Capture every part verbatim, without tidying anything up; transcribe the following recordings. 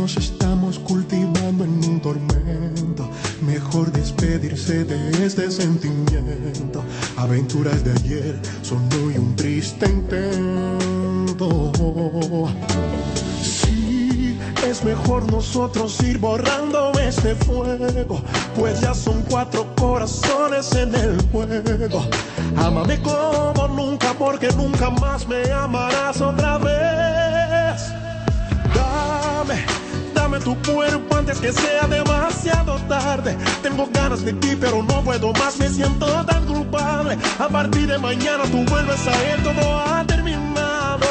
nos estamos cultivando en un tormento. Mejor despedirse de este sentimiento. Aventuras de ayer son hoy un triste intento. Sí, es mejor nosotros ir borrando este fuego, pues ya son cuatro corazones en el juego. Ámame como nunca, porque nunca más me amarás otra vez. Dame, dame tu cuerpo antes que sea demasiado tarde. Tengo ganas de ti, pero no puedo más, me siento tan culpable. A partir de mañana tú vuelves a él, todo ha terminado.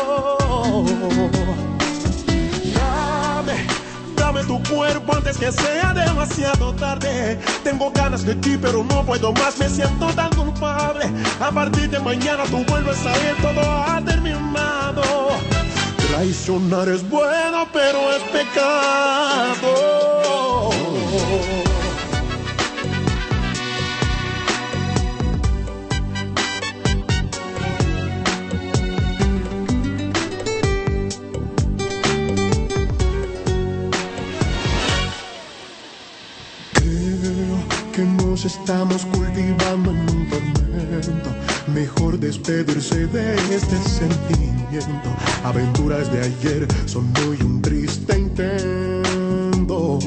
Dame, dame tu cuerpo antes que sea demasiado tarde. Tengo ganas de ti, pero no puedo más, me siento tan culpable. A partir de mañana tú vuelves a él, todo ha terminado. Traicionar es bueno, pero es pecado. Creo que nos estamos cultivando en un tormento. Mejor despedirse de este sentimiento. Aventuras de ayer son hoy un triste intento.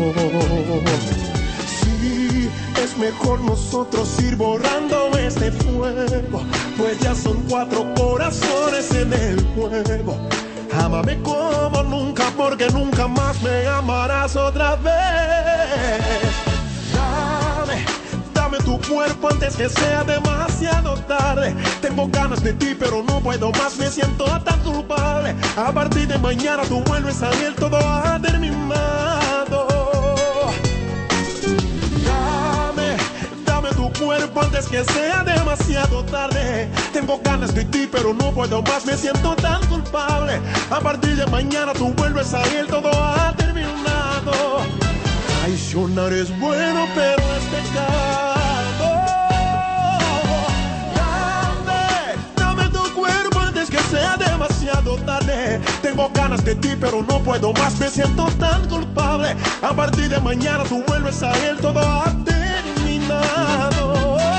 Sí, es mejor nosotros ir borrando este fuego, pues ya son cuatro corazones en el juego. Ámame como nunca, porque nunca más me amarás otra vez. Dame, dame tu cuerpo antes que sea demasiado tarde. Tengo ganas de ti, pero no puedo más, me siento tan culpable. A partir de mañana tú vuelves a él, todo ha terminado. Dame, dame tu cuerpo antes que sea demasiado tarde. Tengo ganas de ti, pero no puedo más, me siento tan culpable. A partir de mañana tú vuelves a él, todo ha terminado. Traicionar es bueno, pero es pecado. Dame, dame tu cuerpo antes que sea demasiado tarde. Tengo ganas de ti, pero no puedo más, me siento tan culpable. A partir de mañana tú vuelves a él, todo ha terminado.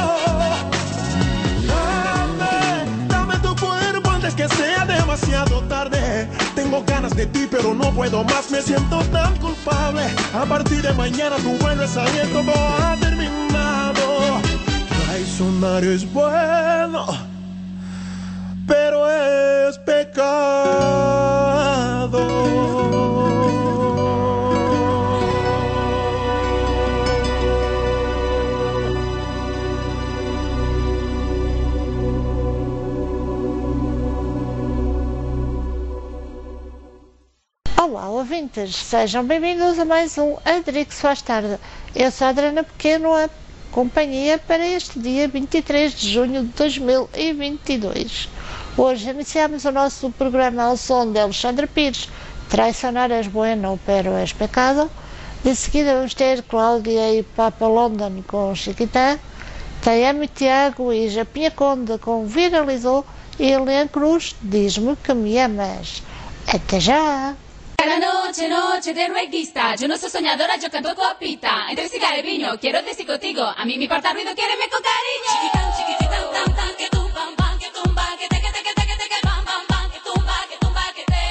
Dame, dame tu cuerpo antes que sea demasiado tarde. Tengo ganas de ti, pero no puedo más, me siento tan culpable. A partir de mañana tú vuelves a él, todo ha terminado. Traicionar es bueno, pero es pecado. Olá, ouvintes, sejam bem-vindos a mais um Adrix Faz Tarde. Eu sou a Adriana Pequeno, a companhia para este dia vinte e três de junho de dois mil e vinte e dois. Hoje iniciamos o nosso programa ao som de Alexandre Pires, Traicionar es bueno, pero es pecado. De seguida vamos ter Cláudia e Papa London com Chiquitã, Tayami Tiago e Japinha Conde com Viralizou e Helena Cruz, Diz-me que me amas. Até já! Cada noche, noche de rueguista, yo no soy soñadora, yo canto copita. Entre cigarro y vino, quiero decir contigo, a mí mi porta ruido, quiéreme con cariño. Chiquitán, chiquitán, tan, tan, que tumba, pam, que tumba, que te, que te, que te, que te, que pam, pam, pam, que tumba, que tumba, que te.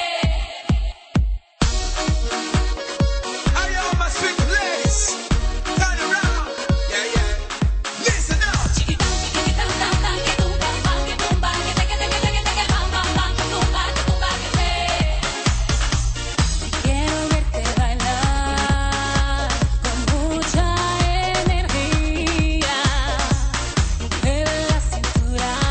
Hey, yo, my sweet ladies, turn around, yeah, yeah, listen up. Chiquitán, chiquitán, tan, tan, que tumba, pam, que tumba, que te, que te, que te, que te, que pam, pam, pam, que tumba, que tumba, que te. Quiero verte bailar con mucha energía, mueve la cintura.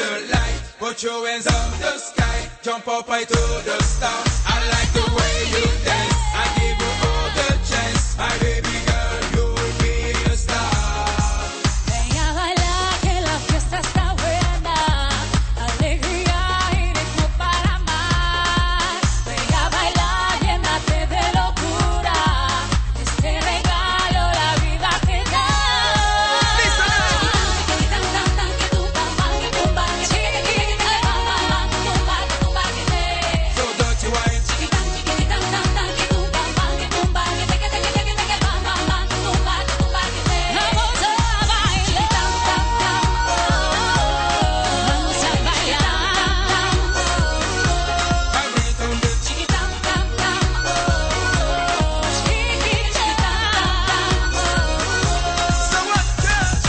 the light. Put your hands up the sky. Jump up high to the stars. I like the way you dance. I give you all the chance. My baby girl, you'll be a star. Ven a bailar que la fiesta está buena. Alegría y ritmo para amar. Ven a bailar, llénate de locura. Este regalo la vida te da. Chiquitán, tan, tan, que tu pam, pam, que tu pam, que chiquitán, pam, pam, pam, que tu pam, que tu pam, que te. So dirty wine. Chiquitán, chiquitán, tan, tan, que tu pam, pam, que tu pam, que te, que te, que te, que te, que pam, pam, pam, que tu pam, que tu pam, que te. Vamos a bailar. Chiquitán, tan, tan, vamos a bailar. I bring it on the Chiquitán, tan, tan, chiquitán, So what the?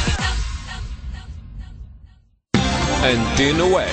Antena Web.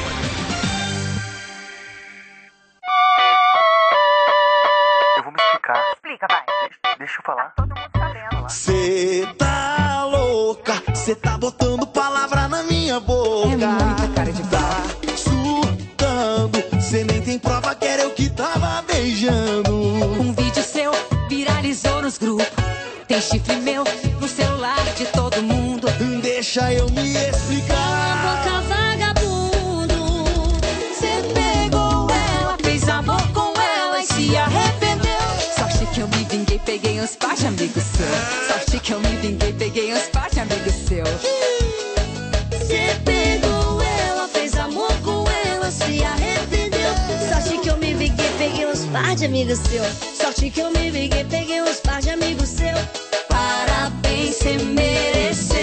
Eu vou me explicar. Explica, vai. Deixa, deixa eu falar. Todo mundo sabendo lá. Cê tá louca, cê tá botando palavra na minha boca. É muita cara de Tá surtando, cê nem tem prova que era eu que tava beijando. Um vídeo seu viralizou nos grupos. Tem chifre meu no celular de todo mundo. Deixa eu me explicar. Boca vagabundo. Cê pegou ela, fez amor com ela e se arrependeu. Sorte que eu me vinguei, peguei uns par de amigos seu. Sorte que eu me vinguei, peguei uns par de amigos seu. Cê pegou ela, fez amor com ela, se arrependeu. Sorte que eu me vinguei, peguei uns par de amigos seu. Sorte que eu me vinguei, peguei uns par de amigos seu. Parabéns, cê mereceu.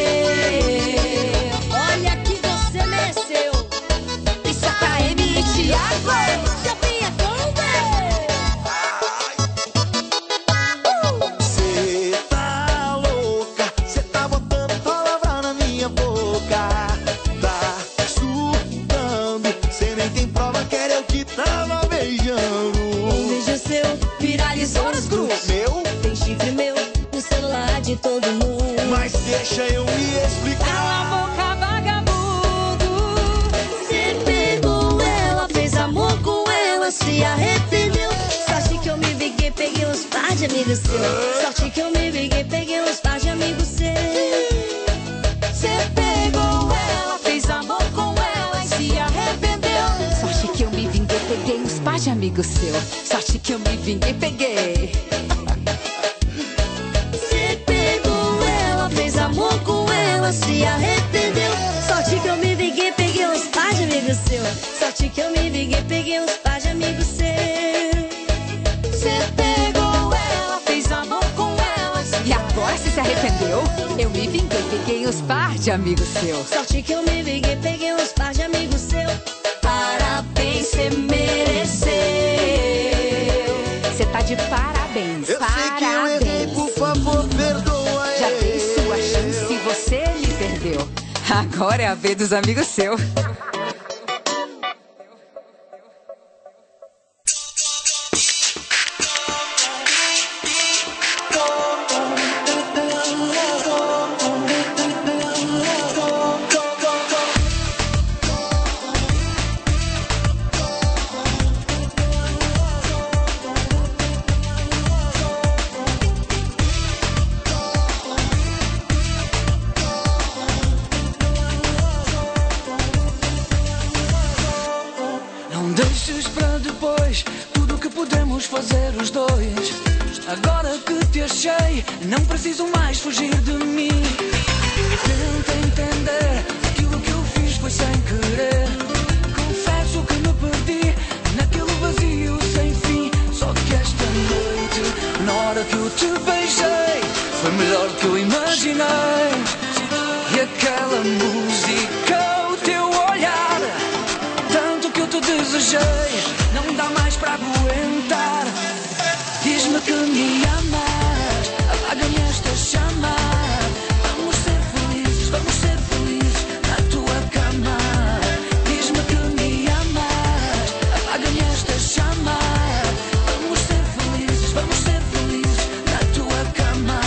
Olha que você mereceu. Isso é K M e Thiago. Chapinha com Cê tá louca, cê tá botando palavra na minha boca. Tá surtando, cê nem tem prova que era eu que tava beijando. um beijo seu Viralizou nos grupos. Meu, tem chifre meu no celular de todo mundo. mas deixa eu me Cala a explicar. boca, vagabundo. Cê pegou ela, fez amor com ela, se arrependeu. Sorte que eu me vinguei, peguei uns par de amigos seu. Sorte que eu me vinguei, peguei uns par de amigos seu. Cê pegou ela, fez amor com ela e se arrependeu. Sorte que eu me vinguei, peguei uns par de amigos seu. Sorte que eu me vinguei, peguei. Cê pegou ela, fez amor com ela, se arrependeu. Sorte que eu me vinguei, peguei uns par de amigos seu. Sorte que eu me vinguei, peguei uns par de amigos seu. Cê pegou ela, fez amor com ela e agora cê se arrependeu. Eu me vinguei, peguei uns par de amigos seu. Sorte que eu me vinguei, peguei uns par de amigos seu. Parabéns, cê mereceu. Cê tá de parabéns, Eu sei que eu errei, parabéns. por favor, perdoa. Já dei sua chance e você me perdeu. Agora é a vez dos amigos seus. Não deixes para depois tudo o que podemos fazer os dois. Agora que te achei, não preciso mais fugir de mim. Tenta entender, aquilo que eu fiz foi sem querer. Confesso que me perdi naquele vazio sem fim. Só que esta noite, na hora que eu te beijei, foi melhor do que eu imaginei. E aquela música, o teu olhar, tanto que eu te desejei, não dá mais para aguentar. Diz-me que me amas, apaga-me esta chama. Vamos ser felizes, vamos ser felizes na tua cama. Diz-me que me amas, apaga-me esta chama. Vamos ser felizes, vamos ser felizes na tua cama.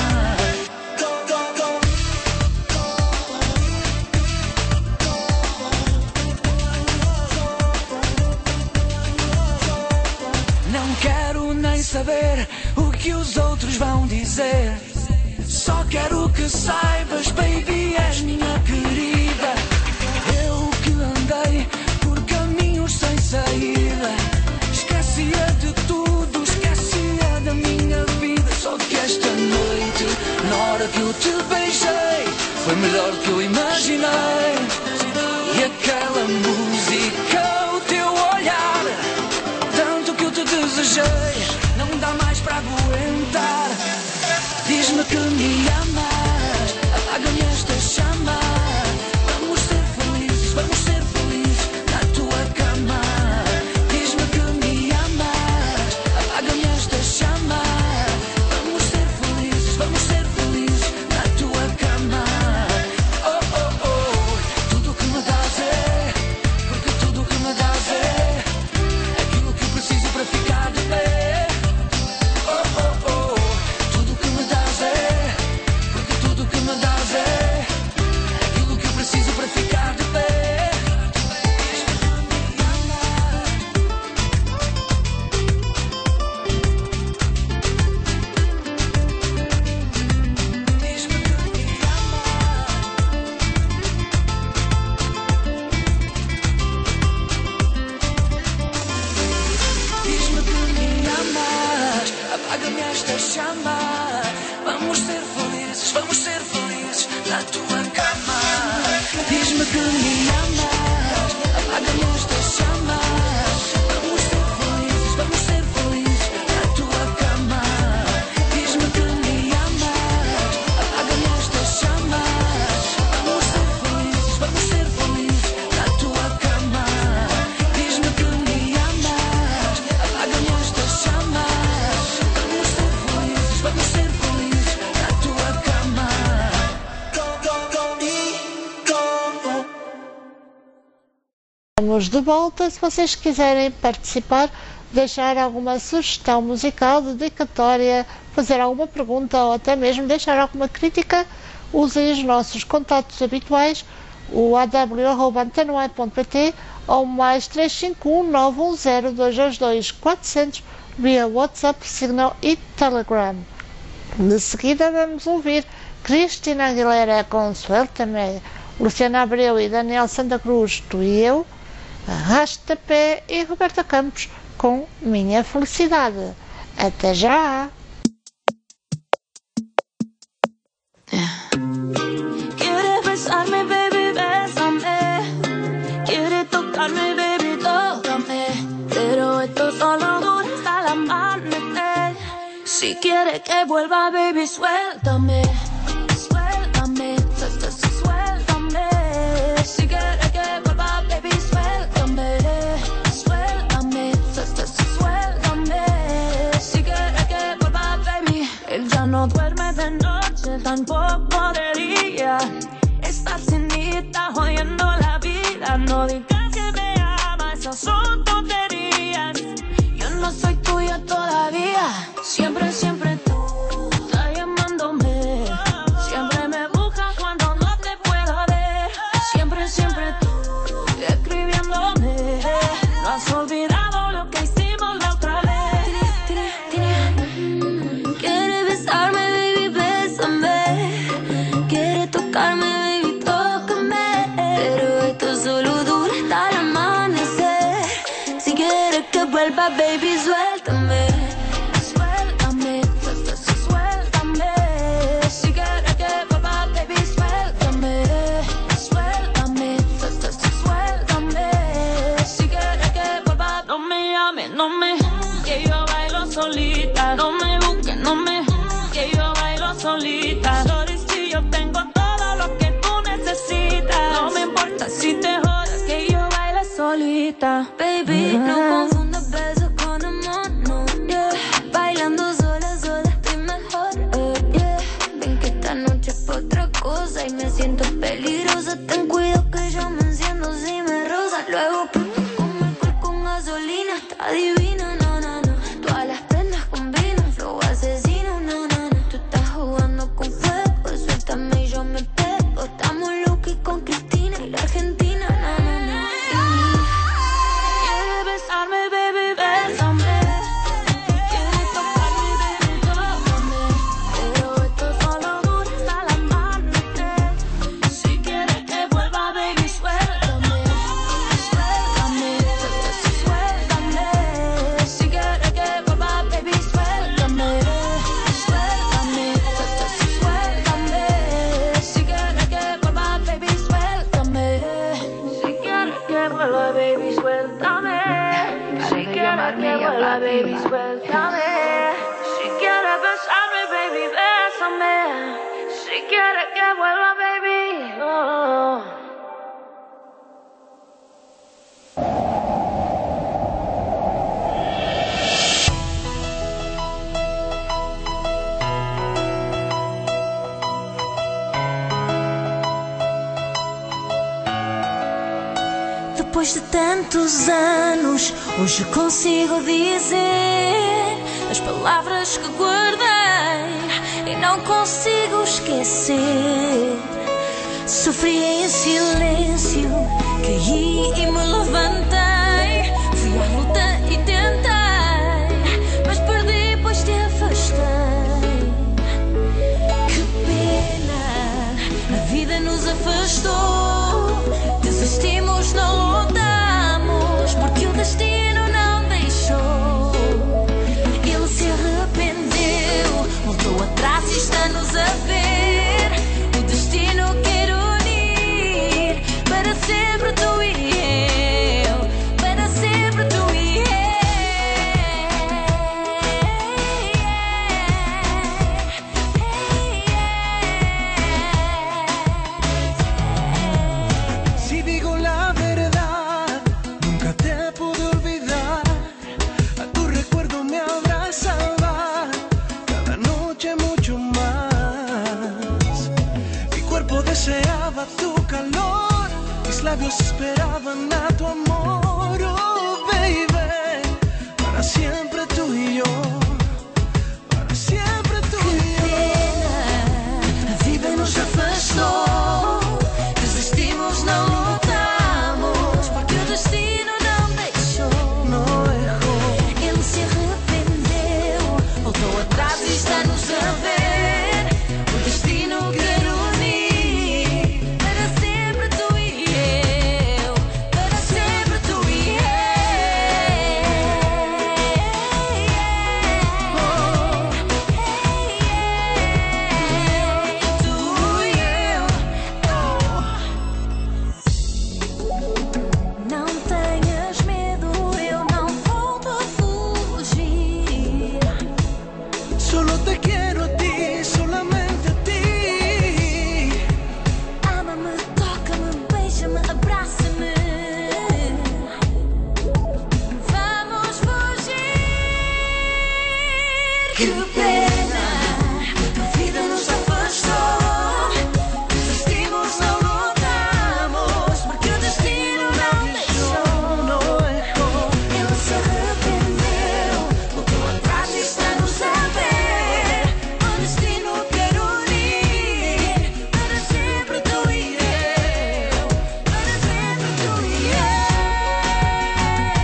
saber o que os outros vão dizer. Só quero que saibas, baby, és minha querida. Eu que andei por caminhos sem saída, esquecia de tudo, esquecia da minha vida. Só que esta noite, na hora que eu te beijei, foi melhor do que eu imaginei. E aquela música, o teu olhar, tanto que eu te desejei, não dá mais para aguentar. Diz-me que me amas, apaga-me esta chama. Vamos ser felizes, vamos ser felizes na tua cama. Diz-me que me amas, apaga-me esta chama. Vamos ser felizes, vamos ser felizes na tua cama. Oh, oh, oh, tudo que me dás é, porque tudo que me dás é aquilo que eu preciso para ficar de pé. Oh, oh, oh, tudo que me dás é, porque tudo que me dás é aquilo que eu preciso para ficar de pé. Diz-me que me amas, apaga-me esta chama. Vamos ser felizes, vamos ser felizes na tua cama. Diz-me que me amas, apaga-me esta chama. Vamos ser felizes, vamos ser felizes na tua cama. Diz-me que me amas, apaga-me esta chama. Vamos ser felizes, vamos ser felizes na tua cama. Diz-me que me amas, apaga-me esta chama. Vamos ser felizes, vamos ser felizes na tua cama. Estamos de volta. Se vocês quiserem participar, deixar alguma sugestão musical, dedicatória, fazer alguma pergunta ou até mesmo deixar alguma crítica, usem os nossos contatos habituais, o a w arroba antena um ponto p t ou mais três cinco um nove um zero dois dois dois quatro zero zero via WhatsApp, Signal e Telegram. De seguida vamos ouvir Cristina Aguilera com Suéltame, Luciana Abreu e Daniel Santa Cruz, Tu e Eu, Arrasta Pé e Roberta Campos com Minha Felicidade. Até já! Quieres besarme, baby, bésame. Quieres tocarme, baby, tócame. Pero esto solo dura hasta el amanecer. Si quieres que vuelva, baby, suéltame. Suéltame, su- su- su- suéltame. Si quieres que vuelva, baby, suéltame. Suéltame, su- su- su- suéltame. Si quieres que vuelva, baby. Él ya no duerme de noche, tampoco de día. Está cenita, jodiendo la vida. No digas que me ama, esas son tonterías. Yo no soy tuya todavía. Siempre, siempre tú estás llamándome. Siempre me buscas cuando no te puedo ver. Siempre, siempre tú escribiéndome. No has olvidado lo que hicimos la otra vez. Quieres besarme, baby, bésame. Quieres tocarme, baby, tócame. Pero esto solo dura hasta el amanecer. Si quieres que vuelva, baby, suéltame. Suéltame, su- su- su- suéltame. Si quieres que vuelva, baby, suéltame. Suéltame, su- su- su- suéltame. Si quieres que vuelva, no me llames, no me, que yo bailo solita. No me busques, no me, que yo bailo solita. Sorry si yo tengo todo lo que tú necesitas. No me importa si te jodas, que yo bailo solita. Baby, no confundas besos con amor, no, yeah. Bailando sola, sola estoy mejor, eh, yeah. Ven que esta noche es pa' otra cosa y me siento peligrosa. Ten cuidado que yo me enciendo si me rosa. Luego como alcohol con gasolina, está divino, no, no, no. Todas las prendas combinan, flow asesino, no, no, no. Tú estás jugando con fuego, suéltame y yo me pego. Estamos locos con Cristina y la Argentina, no, no, no. Quieres besarme, baby, bésame. Quieres tocarme, vuelva, baby, suéltame. Si quieres que vuelva, baby, suéltame. Si quieres besarme, baby, bésame. Si quieres que vuelva, baby, oh. Depois de tantos anos, hoje consigo dizer as palavras que guardei e não consigo esquecer. Sofri em silêncio, caí e me levantei. Fui à luta e tentei, mas perdi pois te afastei. Que pena, a vida nos afastou. Desistimos, não lutamos, porque o destino não deixou. Ele se arrependeu, voltou atrás e está-nos a ver. O destino quer unir, para sempre tu e eu, para sempre tu e eu. Si digo la verdad, nunca te pude olvidar. A tu recuerdo me abrazaba cada noche mucho más. Mi cuerpo deseaba tu calor, mis labios esperaban a tu amor. Oh baby, para siempre tú y yo, para siempre tú y yo. La vida nos afastou, desistimos, não lutamos, porque o destino não deixou. No dejó. Ele se arrependeu, voltou atrás e está-nos a ver. O destino quer unir, para sempre tu e eu, para sempre tu e eu. Oh, tu e eu. Não tenhas medo, eu não volto a fugir. Solo te quiero a ti, solamente a ti. Ama-me, toca-me, beija-me, abraça-me. Vamos fugir. Que pena, a vida nos afastou. Desistimos, não lutamos, porque o destino não deixou. No dejó. Ele se arrependeu, voltou atrás e está-nos a ver. O destino quer unir, para sempre tu e eu, para sempre tu e eu,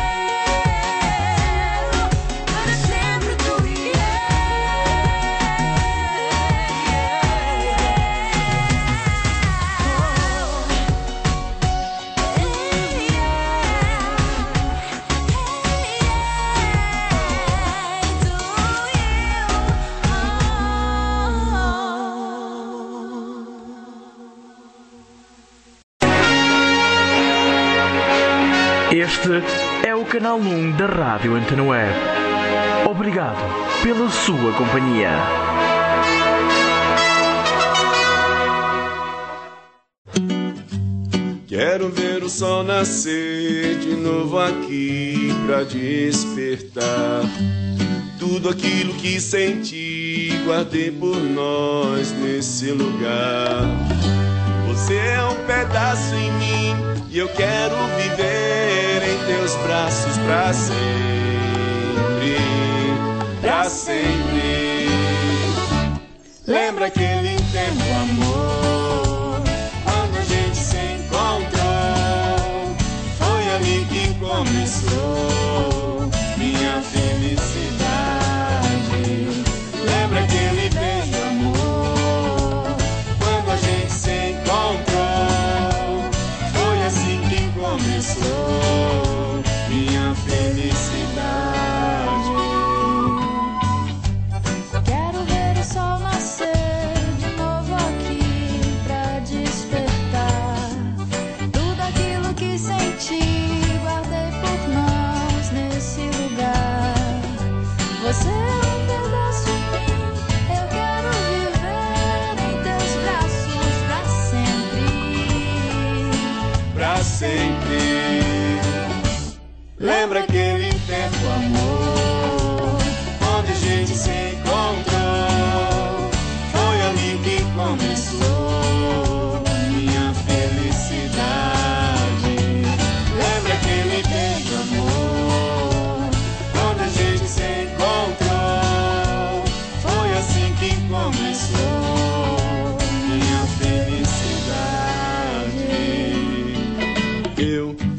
para sempre tu e eu. Este é o canal um da Rádio Antena Web. Obrigado pela sua companhia. Quero ver o sol nascer de novo aqui pra despertar tudo aquilo que senti, guardei por nós nesse lugar. Você é um pedaço em mim e eu quero viver em teus braços pra sempre, pra sempre. Lembra aquele tempo, amor, quando a gente se encontrou? Foi ali que começou minha felicidade. Lembra aquele beijo, amor, quando a gente se encontrou? Foi assim que começou minha felicidade. Quero ver o sol nascer de novo aqui pra despertar tudo aquilo que senti,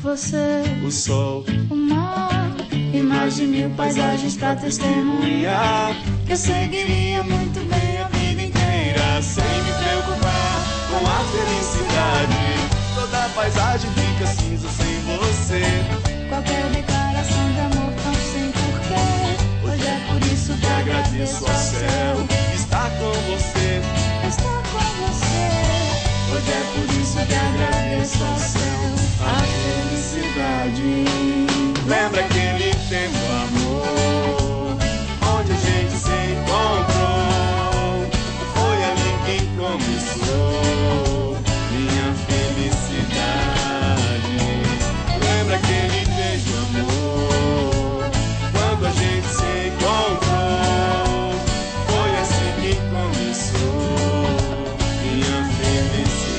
você, o sol, o mar e mais de mil paisagens pra testemunhar. Eu seguiria muito bem a vida inteira sem me preocupar com a felicidade. Toda a paisagem fica cinza sem você. Qualquer declaração de amor tão sem porquê. Hoje é por isso que agradeço ao céu estar com você, estar com você. Hoje é por isso que agradeço ao céu a felicidade. Lembra aquele tempo, amor, onde a gente se encontrou? Foi ali que começou minha felicidade. Lembra aquele beijo, amor, quando a gente se encontrou? Foi assim que começou minha felicidade.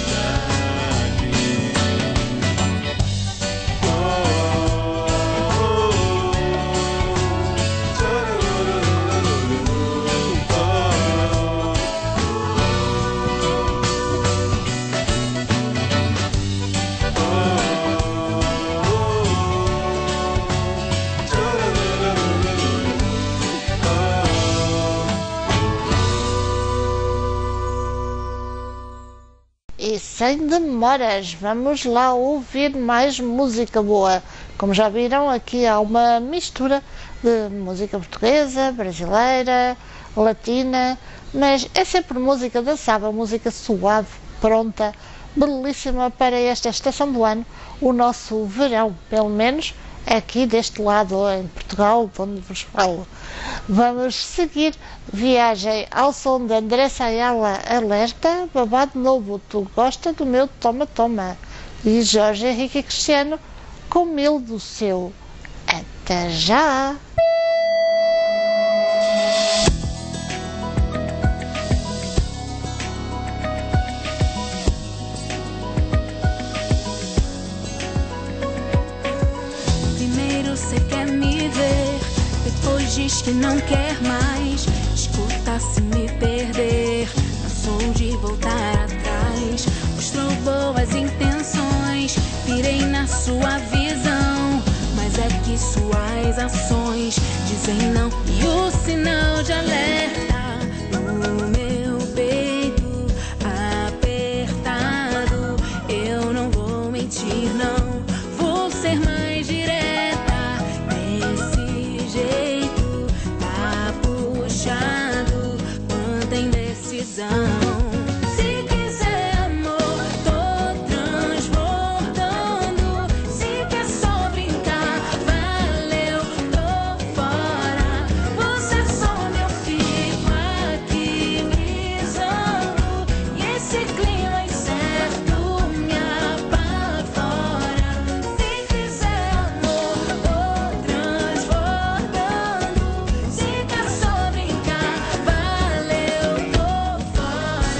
E sem demoras, vamos lá ouvir mais música boa. Como já viram, aqui há uma mistura de música portuguesa, brasileira, latina, mas é sempre música dançável, música suave, pronta, belíssima para esta estação do ano, o nosso verão, pelo menos aqui deste lado, em Portugal, de onde vos falo. Vamos seguir viagem ao som de Andressa Ayala, Alerta, Babado Novo, Tu Gosta do Meu Toma Toma, e Jorge Henrique Cristiano, Com Mil do Seu. Até já! Primeiro cê quer me ver, depois diz que não quer mais. Escuta se me perder, não sou de voltar atrás. Mostrou boas intenções, pirei na sua visão, mas é que suas ações dizem não. E o sinal de alerta no meu peito apertado, eu não vou mentir, não vou ser mais direta desse jeito. Tá puxado, mantém decisão. Se quiser amor, tô transbordando. Se quer só brincar, valeu, tô fora. Você some, eu fico aqui brisando. E esse clima incerto me apavora. Se quiser amor, tô transbordando. Se quer só brincar, valeu, tô fora.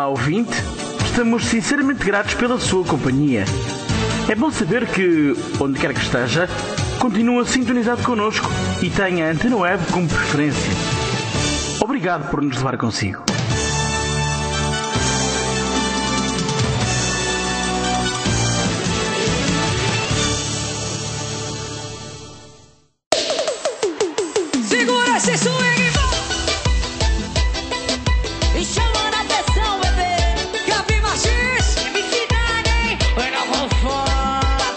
Olá, ouvinte. Estamos sinceramente gratos pela sua companhia. É bom saber que, onde quer que esteja, continua sintonizado connosco e tenha a Antena Web como preferência. Obrigado por nos levar consigo. Segura esse swing e chama na atenção, bebê. Gabi Martins, M C Dani, vai na fofona.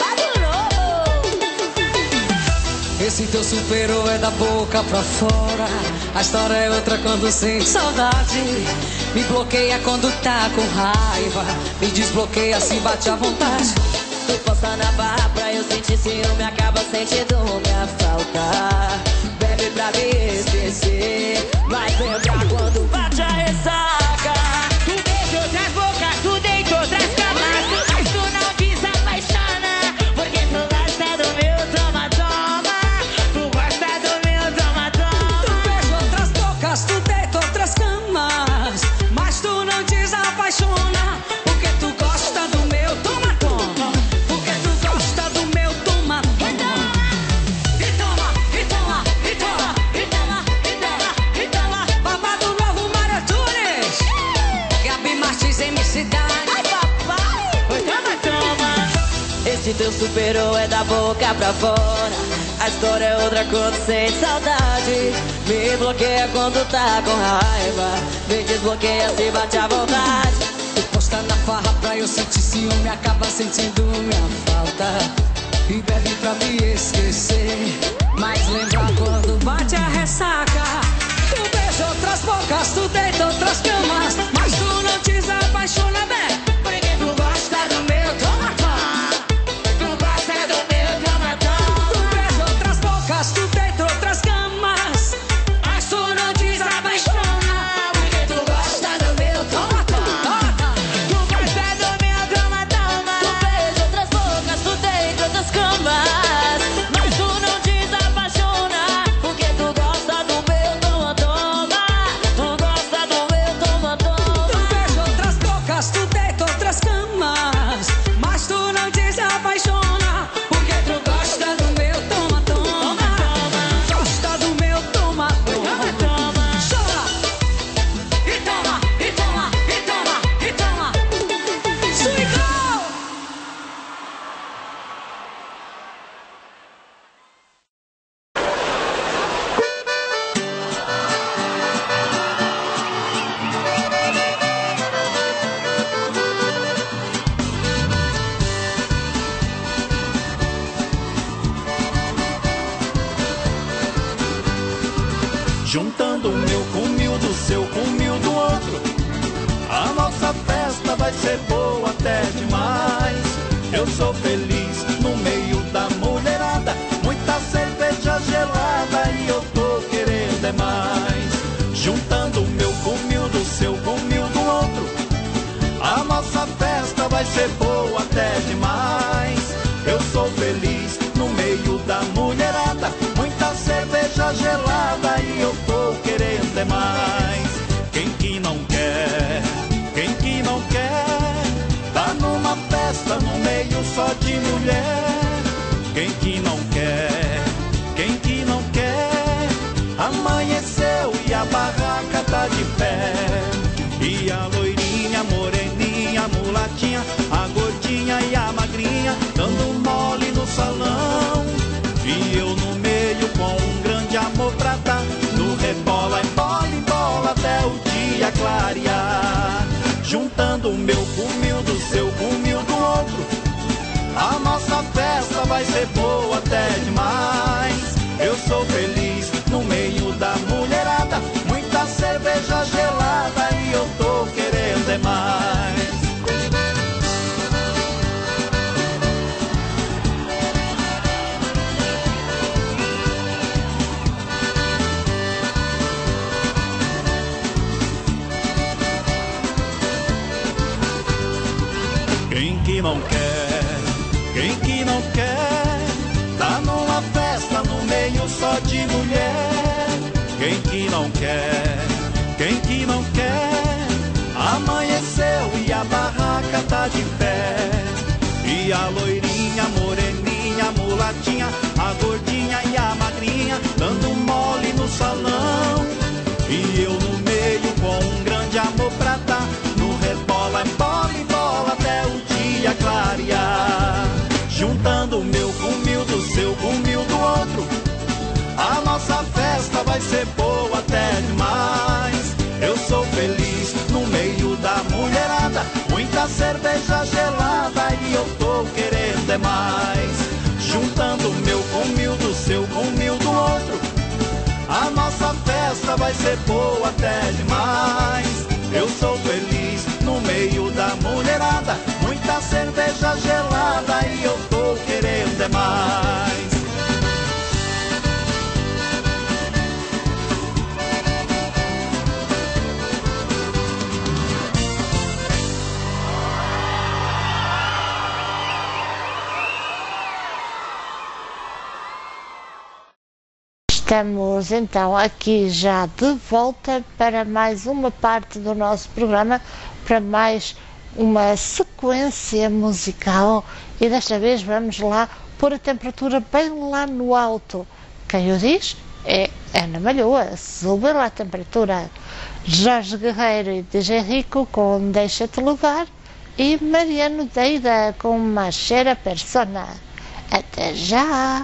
Esse teu superou é da boca pra fora. A história é outra quando sente saudade. Me bloqueia quando tá com raiva. Me desbloqueia se bate à vontade. Tu posta na barra pra eu sentir ciúme, acaba sentindo minha falta. Bebe pra me esquecer, mas lembra quando bate a ressaca. Tu beija outras bocas, tu deita outras camas, mas tu não desapaixona, porque tu gosta do meu toma-toma. Tu gosta do meu toma-toma. Tu beija outras bocas, tu deita outras camas, mas tu não desapaixona, porque tu gosta do meu toma-toma. Porque tu gosta do meu toma-toma. E toma, e toma, e toma, e toma, e toma, e toma. Babado novo, Mário Tunes, Gabi Martins, M C Dani. Ai, papai, oi, toma, toma. Esse teu superou é da boca pra fora. A história é outra quando sente saudade. Me bloqueia quando tá com raiva. Me desbloqueia se bate à vontade. Tu posta na farra pra eu sentir ciúme, acaba sentindo minha falta. E bebe pra me esquecer, mas lembra quando bate a ressaca. Tu beija outras bocas, tu deita outras camas, mas tu não desapaixona, bem, porque tu gosta do meu toma-toma. Tu gosta do meu toma-toma. Tu beija outras bocas, tu deita outras camas, mas tu não desapaixona, porque tu gosta do meu toma-toma. Tu gosta do meu toma-toma. Tu beija outras bocas, tu deita outras camas, mas tu não desapaixona, porque tu gosta do meu toma-toma. Tu gosta do meu toma-toma. Tu beija outras bocas, tu deita outras camas, mas tu não desapaixona, porque tu gosta do meu toma-toma. Gosta do meu toma-toma. Chora E toma, e toma, e toma, e toma. Swingão. Juntando o meu com o mil do seu com o mil do outro, a nossa festa vai ser boa até demais. Eu sou feliz no meio da mulherada, muita cerveja gelada e eu tô querendo é mais. Juntando o meu com o mil do seu com o mil do outro, a nossa festa vai ser boa até demais. Eu sou feliz no meio da mulherada, muita cerveja gelada e eu tô querendo é mais. Quem que não quer, quem que não quer, tá numa festa no meio só de mulher. Quem que não quer, quem que não quer, amanheceu e a barraca tá de pé. E a loirinha, a moreninha, a mulatinha, a gordinha e a magrinha, dando mole no salão. E eu no meio com um grande amor pra dar, no rebola, embola, embola até o dia clarear. Juntando o meu com o mil do seu com o mil do outro, a nossa festa vai ser boa até demais. Eu sou feliz no meio da mulherada, muita cerveja gelada e eu tô querendo é mais. Quem que não quer, quem que não quer, a loirinha, a moreninha, a mulatinha, a gordinha e a magrinha, dando mole no salão. E eu no meio com um grande amor pra dar, no rebola, bola e bola até o dia clarear. Juntando o meu com o mil, do seu com o mil do outro, a nossa festa vai ser boa até demais. Eu sou feliz no meio da mulherada, muita cerveja gelada e eu tô querendo é mais. Juntando o meu com o mil, do seu com o mil do outro, a nossa festa vai ser boa até demais. Eu sou feliz no meio da mulherada, muita cerveja gelada e eu tô querendo é mais. Estamos então aqui já de volta para mais uma parte do nosso programa, para mais uma sequência musical, e desta vez vamos lá pôr a temperatura bem lá no alto. Quem o diz é Ana Malhoa, sube lá a temperatura. Jorge Guerreiro e D J Rico com Deixa-te Levar, e Mariano Deida com Machera Persona. Até já!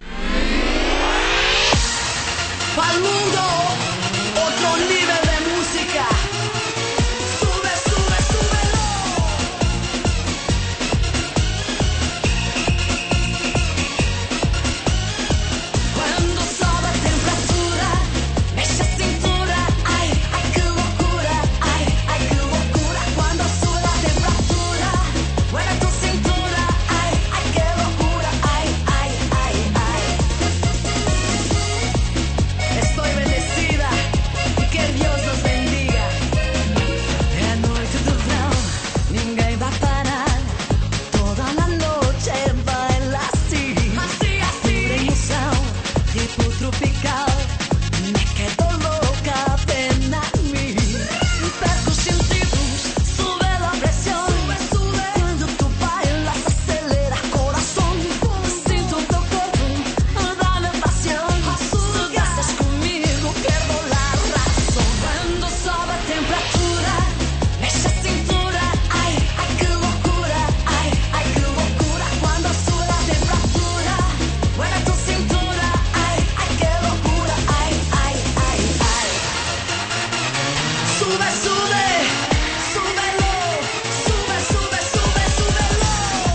Al mundo, otro nivel de música. Sube, sube, súbelo. Cuando sobe a temperatura, mexe a cintura. Ay, ay, qué locura. Ay, ay, qué locura. Cuando sube la temperatura, mueve tu cintura. Ay, ay, qué locura. Ay, ay, ay, ay. Estoy bendecida e que Deus nos bendiga. É a noite do verão, ninguém vai parar. Toda a noite baila assim, assim, assim. Pura emoção, ritmo tropical. Me quedo louca, ven a mí. Perco os sentidos, sube a pressão. Sube, sube. Quando tu bailas, acelera coração. Sinto teu corpo, dá-me pasión. Se gastas comigo, perdo la razón. Cuando sobe a temperatura, mexe a cintura. Ay, ay, qué locura. Ay, ay, qué locura. Cuando sube la temperatura, mueve tu cintura. Ay, ay, qué locura. Ay, ay, ay, ay. Sube, sube, súbelo. Sube, sube, sube, súbelo.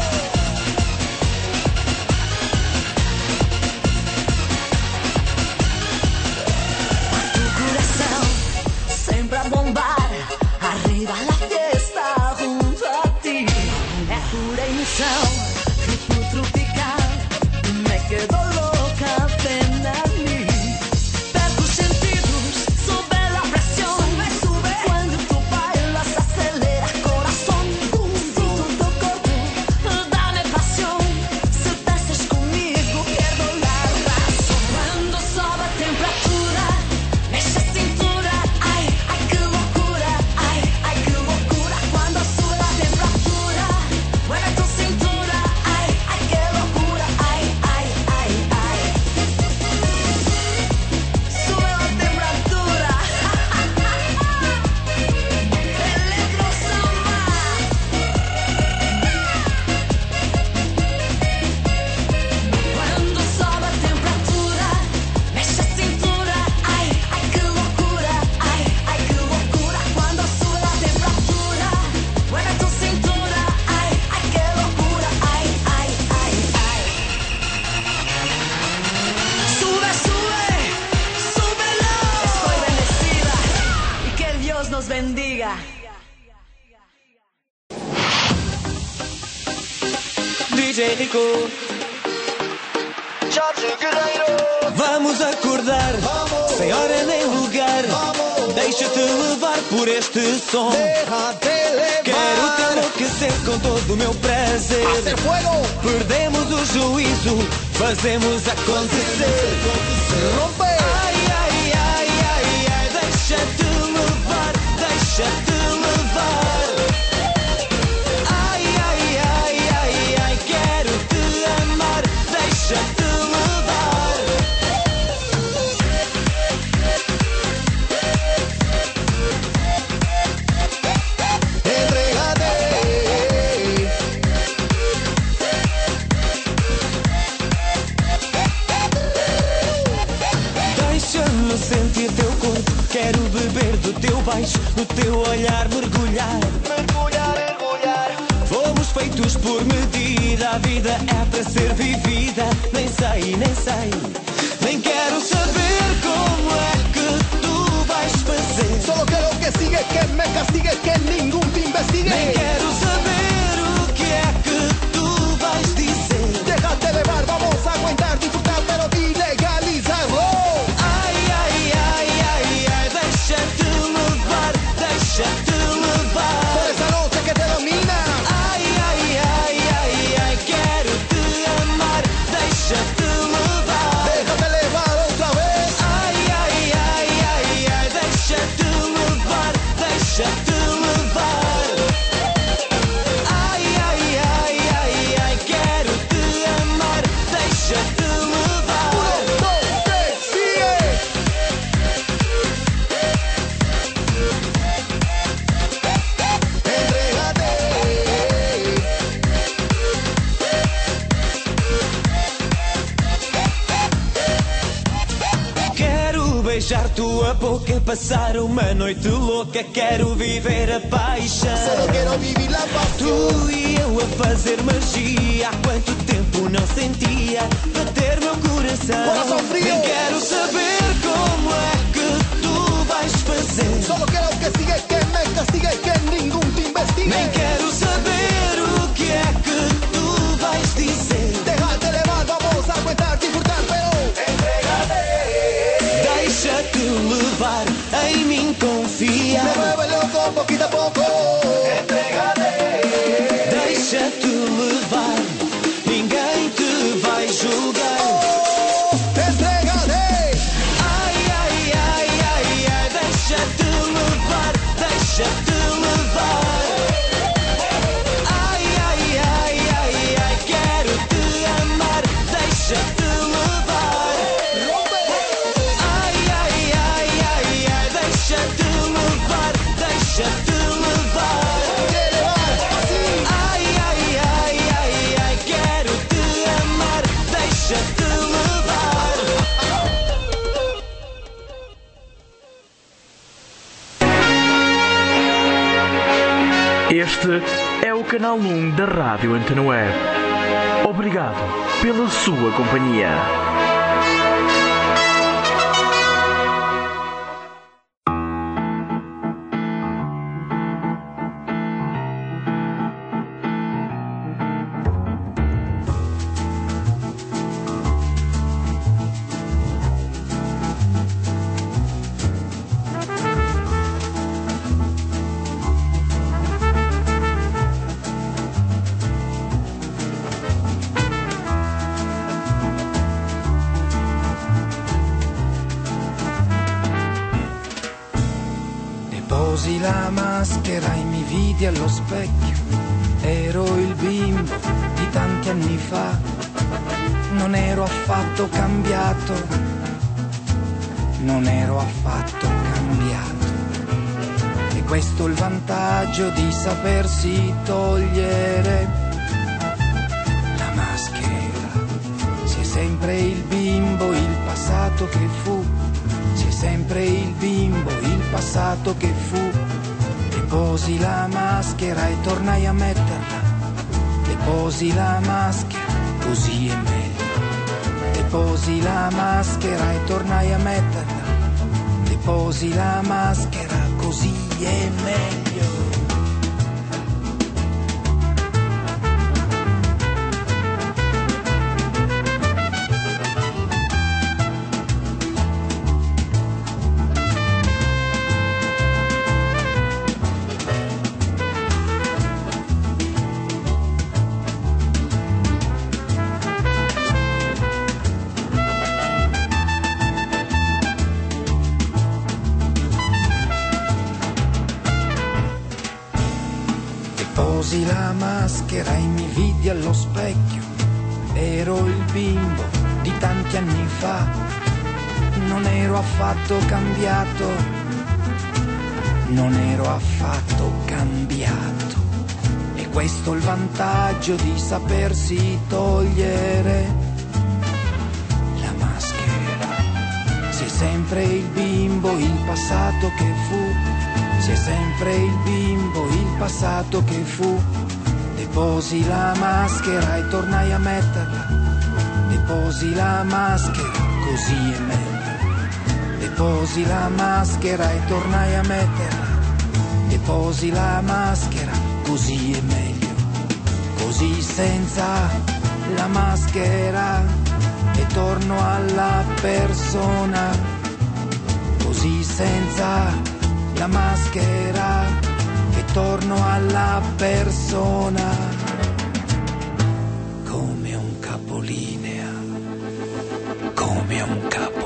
Tu coração sempre a bombar, arriba la fiesta junto a ti. É pura emoção, ritmo tropical. Me quedo louca, ven a mí. Perco os sentidos, sube la pressão. Sube, sube. Quando tu bailas, acelera coração. Sinto teu corpo, dá-me pasión. Se danças comigo, perdo la razón. Quando sobe a temperatura, mexe a cintura. Ay, ay, qué locura. Ay, ay, qué locura. Quando sube a temperatura, mueve tu cintura. Ay, ay, qué locura. Ay, ay, ay, ay. Sube a temperatura. Electro samba. Quando sobe a temperatura, mexe a cintura. Ay, ay, qué locura. Ay, ay, qué locura. Quando sube a temperatura, mueve tu cintura. Ay, ay, qué locura. Ay, ay, ay, ay. Sube, sube, súbelo. Estoy bendecida y que Dios nos bendiga. D J Rico, Jorge Guerreiro. Vamos acordar, sem hora nem lugar. Deixa-te levar por este som. Quero te enlouquecer com todo o meu prazer. Perdemos o juízo, fazemos acontecer. Ai, ai, ai, ai, ai, deixa-te levar, deixa-te levar. Ai, ai, ai, ai, ai, quero do teu beijo, do teu olhar mergulhar. Mergulhar, mergulhar. Fomos feitos por medida, a vida é para ser vivida. Nem sei, nem sei, nem quero saber como é que tu vais fazer. Solo quero que siga, que me castigue, que ninguém te investigue. Nem quero saber o que é que tu vais dizer. Déjate levar, vamos a aguentar, disfrutar, pero ilegalizar. Oh. Ai, ai, ai, ai, ai, deixa-te levar, deixa-te levar. Por esa noche que te domina. Ai, ai, ai, ai, ai, quero te amar, deixa-te levar. Déjate levar outra vez. Ai, ai, ai, ai, ai, deixa-te levar, deixa-te levar. Ai, ai, ai, ai, ai, quero te amar, deixa-te levar. Um, dois, três, sigue. Quero beijar tua boca, passar uma noite louca. Quero viver a paixão. Solo quero vivir la pasión. Tu e eu a fazer magia. Há quanto tempo não sentia bater meu coração. Coração frio. Nem quero saber como é que tu vais fazer. Solo quero que siga, que me castigue, que ninguém te investigue. Nem quero saber o que é que tu vais dizer. Déjate levar, vamos a aguentar, disfrutar, pero Deixa-te levar, em mim confia. me mueve loco poquito a poco. Deixa-te levar, ninguém te vai julgar. Oh, entrégate. Ai, ai, ai, ai, ai, deixa-te levar, deixa-te levar. Ai, ai, ai, ai, ai, quero te amar, deixa-te levar. Ai, ai, ai, ai, ai, deixa-te levar, deixa-te levar. Ai, ai, ai, ai, ai, quero te amar, deixa-te levar. Este é o canal um da Rádio Antena Web. Obrigado pela sua companhia. Posi la maschera e mi vidi allo specchio. Ero il bimbo di tanti anni fa. Non ero affatto cambiato. Non ero affatto cambiato. E questo è il vantaggio di sapersi togliere la maschera. Si è sempre il bimbo, il passato che fu. Si è sempre il bimbo, il passato che fu. Deposi la maschera e tornai a metterla. Deposi la maschera, così è meglio. Deposi la maschera e tornai a metterla. Deposi la maschera, così è meglio. Posi la maschera e mi vidi allo specchio. Ero il bimbo di tanti anni fa. Non ero affatto cambiato. Non ero affatto cambiato. E questo è il vantaggio di sapersi togliere la maschera. Si è sempre sempre il bimbo, il passato che fu. Sei sempre il bimbo, il passato che fu. Deposi la maschera e tornai a metterla. Deposi la maschera, così è meglio. Deposi la maschera e tornai a metterla. Deposi la maschera, così è meglio. Così senza la maschera e torno alla persona. Così senza la maschera e torno alla persona. Come un capolinea, come un capolinea.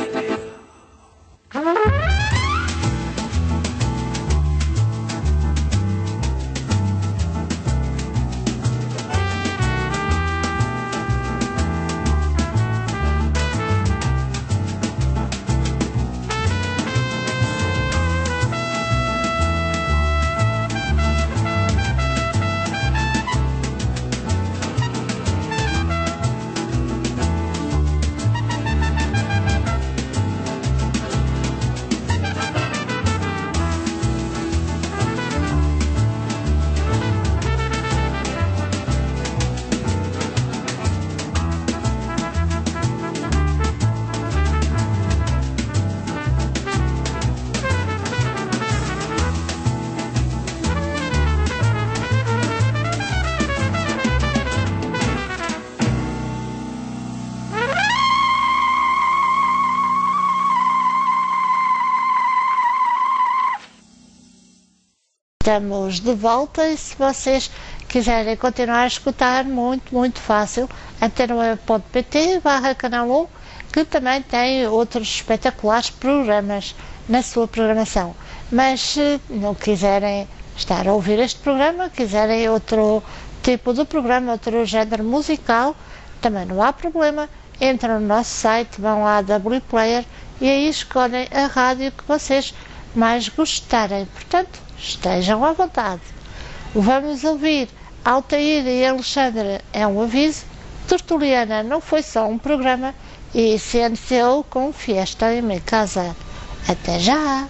Estamos de volta e se vocês quiserem continuar a escutar, muito, muito fácil, antena web ponto pt barra canal um, que também tem outros espetaculares programas na sua programação. Mas se não quiserem estar a ouvir este programa, quiserem outro tipo de programa, outro género musical, também não há problema, entram no nosso site, vão à W Player e aí escolhem a rádio que vocês mais gostarem. Portanto, estejam à vontade. Vamos ouvir Altair e Alexandre, é um aviso. Tertuliana não foi só um programa e C N C O com Fiesta em minha casa. Até já!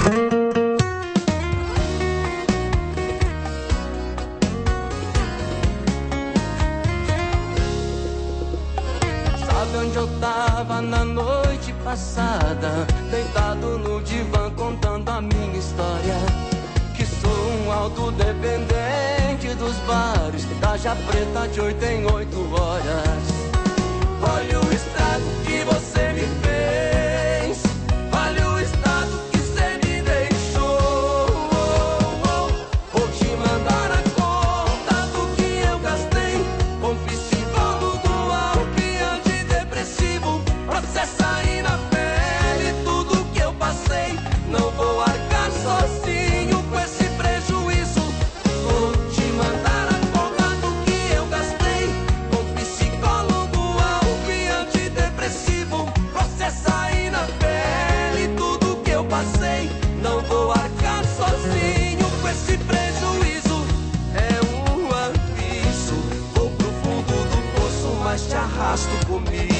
Sabe onde eu tava na noite passada? Deitado no divã contando a minha história. Que sou um autodependente dos bares, taxa preta de oito em oito horas. Olha o estrago que você me fez, olha o estado que você me deixou. Vou te mandar a conta do que eu gastei com psicólogo, álcool e antidepressivo. Processa aí na pele tudo que eu passei. Não vou arcar sozinho com esse prejuízo. Vou te mandar a conta do que eu gastei com psicólogo, álcool e antidepressivo. Processa aí na pele tudo que eu passei. Não vou arcar sozinho com esse prejuízo. É um aviso, vou pro fundo do poço, mas te arrasto comigo.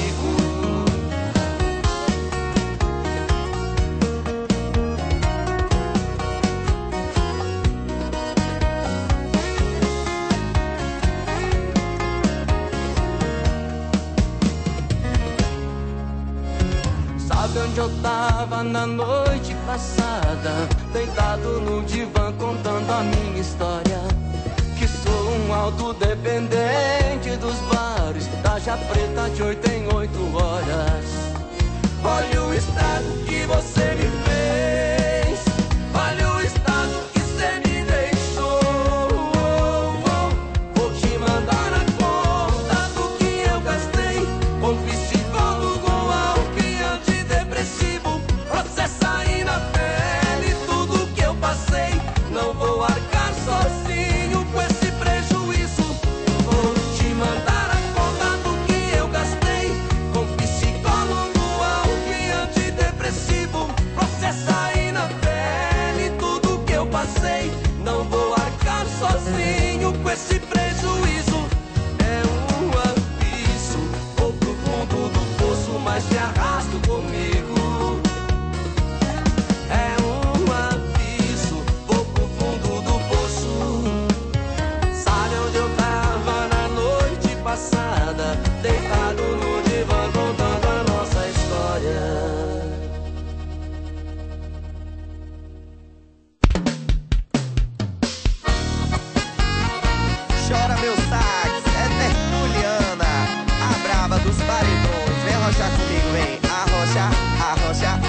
Sabe onde eu tava na noite passada? Deitado no divã contando a minha história. Que sou um autodependente dos bares, taxa preta de oito em oito horas. Olha o estrago que você me fez, olha o estado que você me deixou. Vou te mandar a conta do que eu gastei com psicólogo, álcool e antidepressivo. Processa aí na pele tudo que eu passei. Não vou arcar sozinho com esse prejuízo. Vou te mandar a conta do que eu gastei com psicólogo, álcool e antidepressivo. Processa aí na pele tudo que eu passei. Não vou arcar sozinho com esse prejuízo. É um aviso, vou pro fundo dos paredões. Vem arrochar comigo, vem. Arrocha, arrocha.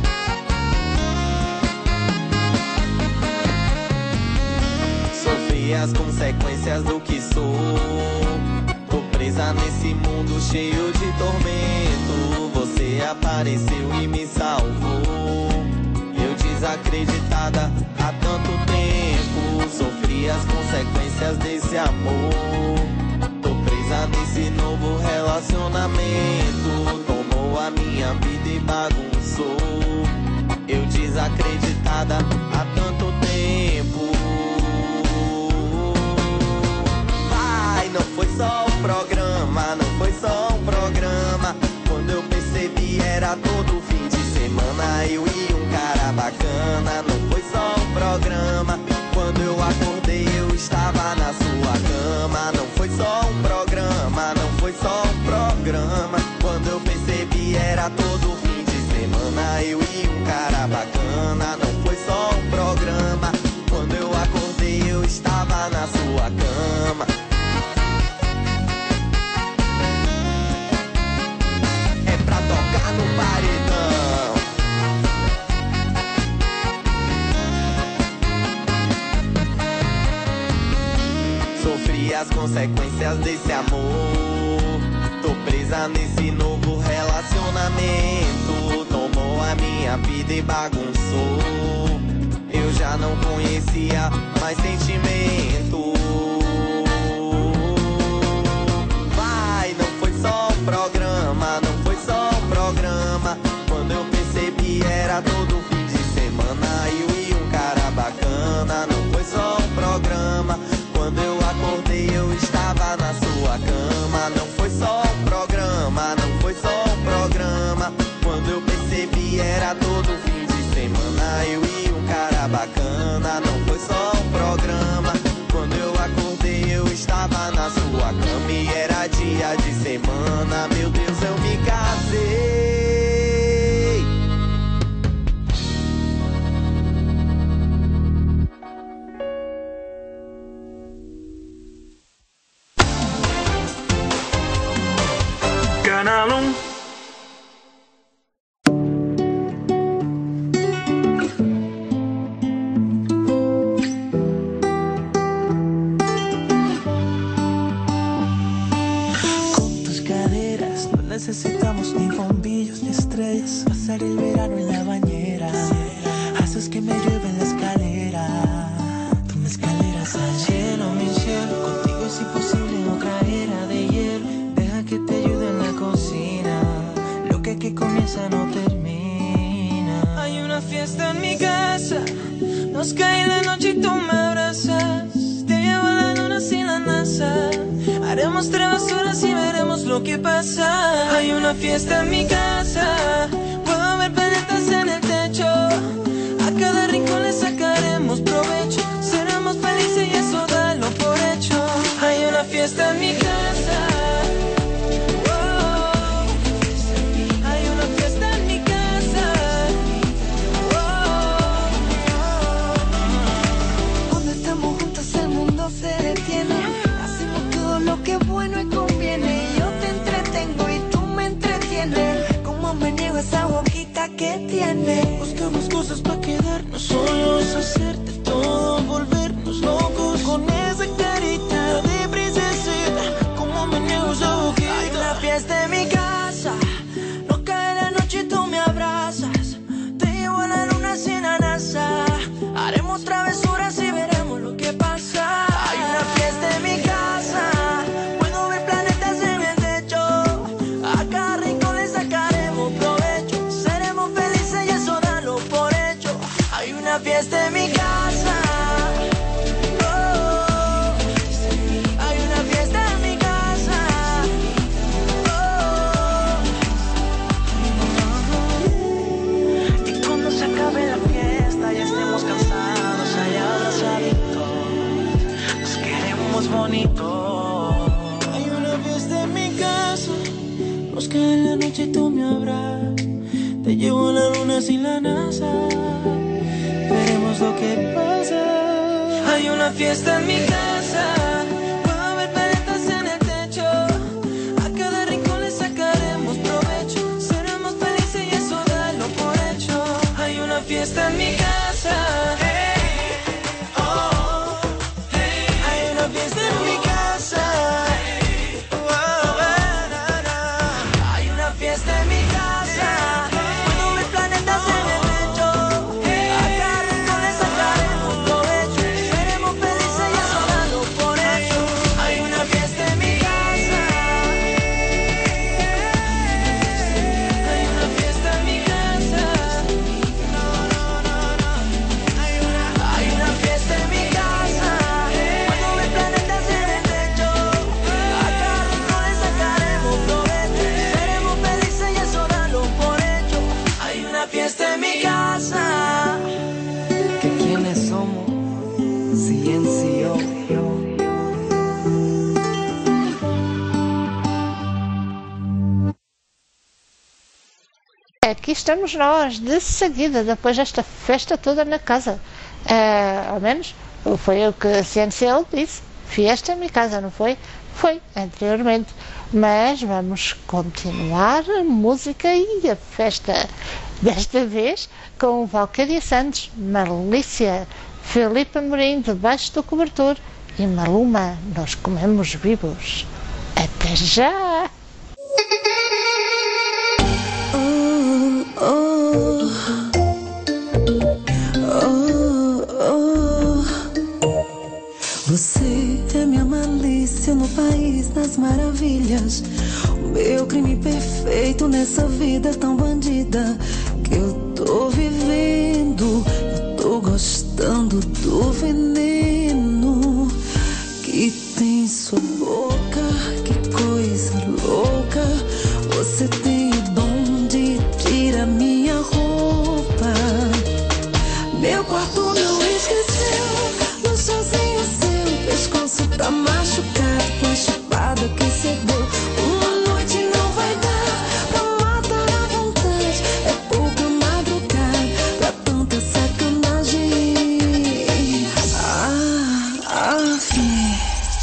Sofri as consequências do que sou. Tô presa nesse mundo cheio de tormento. Você apareceu e me salvou. Eu desacreditada há tanto tempo. Sofri as consequências desse amor. Tô presa nesse novo relacionamento. Tomou a minha vida e bagunçou. Eu desacreditada há tanto tempo. Vai, não foi só um programa, não foi só um programa. Quando eu percebi era todo fim de semana. Eu e um cara bacana, não foi só um programa. Quando eu acordei eu estava na sua cama. Não foi só um programa, não foi só um programa. Quando eu percebi era todo fim de semana. Eu e um cara bacana, não foi só um programa. Quando eu acordei eu estava na sua cama. É pra tocar no paredão. Sofri as consequências desse amor. Tô presa nesse novo relacionamento. Tomou a minha vida e bagunçou. Eu já não conhecia mais sentimento. Vai, não foi só um programa, não foi só um programa. Quando eu percebi era todo fim de semana. Eu e um cara bacana, não foi só um programa. Quando eu acordei eu estava na sua cama. Não foi só um programa, não foi só um programa. Quando eu percebi era todo fim de semana. Eu e um cara bacana, não foi só um programa. Quando eu acordei eu estava na sua cama. E era dia de semana, meu Deus, eu me casei. Canal um. Con tus caderas no necesitamos ni bombillos ni estrellas. Pasar el verano en la bañera. Haces que me llueva en la escalera. Tú me escaleras al cielo, mi cielo. Contigo es imposible otra era de hielo. Deja que te ayude en la cocina. Lo que aquí comienza no termina. Hay una fiesta en mi casa. Nos cae la noche y tú me abrazas. Te llevo a la luna sin la NASA. Haremos travesuras y veremos lo que pasa. Hay una fiesta en mi casa. Puedo ver planetas en el techo. A cada rincón le sacaremos provecho. Seremos felices y eso dalo por hecho. Hay una fiesta en mi casa. Oh, hay una fiesta en mi casa. Oh, Cuando estamos juntos el mundo se detiene. Hacemos todo lo que es bueno y conviene. Yo te entretengo y tú me entretienes. Como me niego esa boquita que tiene. buscamos cosas para quedarnos solos. Hacerte todo, volvernos locos. Con esa carita de princesita. Como me niego esa boquita. Hay una fiesta en mi casa. Nos cae la noche y tú me abrazas. Te llevo a la luna sin la NASA. Haremos travesuras y veremos lo que pasa. Hay una fiesta en mi casa. Puedo ver planetas en el techo. A cada rincón le sacaremos provecho. Seremos felices y eso dalo por hecho. Hay una fiesta en mi casa. Oh, hay una fiesta en mi casa. Oh, y cuando se acabe la fiesta ya estemos cansados allá abrazaditos. Nos queremos bonito. Hay una fiesta en mi casa. Nos cae la noche y tú me abrazas. Te llevo a la luna sin la NASA. Veremos lo que pasa. hay una fiesta en mi casa. Puedo ver planetas en el techo. A cada rincón le sacaremos fiesta en mi casa, cuando mi planeta se derecho, a cada rincón le sacaremos provecho, seremos felices y eso dalo por hecho. Hay una fiesta en mi casa, hay una fiesta en mi casa, no, no, no, no. Hay una, hay una fiesta en mi casa, cuando mi planeta se derecho, a cada rincón le sacaremos provecho, seremos felices y eso dalo por hecho. Hay una fiesta en mi casa. Que quiénes somos, C N C O. Aqui estamos nós, de seguida, depois desta festa toda na casa. Eh, ao menos foi o que a C N C L disse. Fiesta em minha casa, não foi? Foi, anteriormente. Mas vamos continuar a música e a festa. Desta vez com Valquíria Santos, Malícia, Filipe Amorim, Debaixo do Cobertor e Maluma, Nós Comemos Vivos. Até já! Oh, oh, oh. Você é minha malícia no país das maravilhas, o meu crime perfeito nessa vida tão bandida que eu tô vivendo. Eu tô gostando do veneno que tem sua boca, que coisa louca. Você tem o dom de tirar minha roupa. Meu quarto não esqueceu, no sozinho seu pescoço tá machucado com a chupada que cê deu. Uma noite não vai dar pra matar a vontade, é pouca madrugada pra tanta sacanagem. Ah, ah, fim.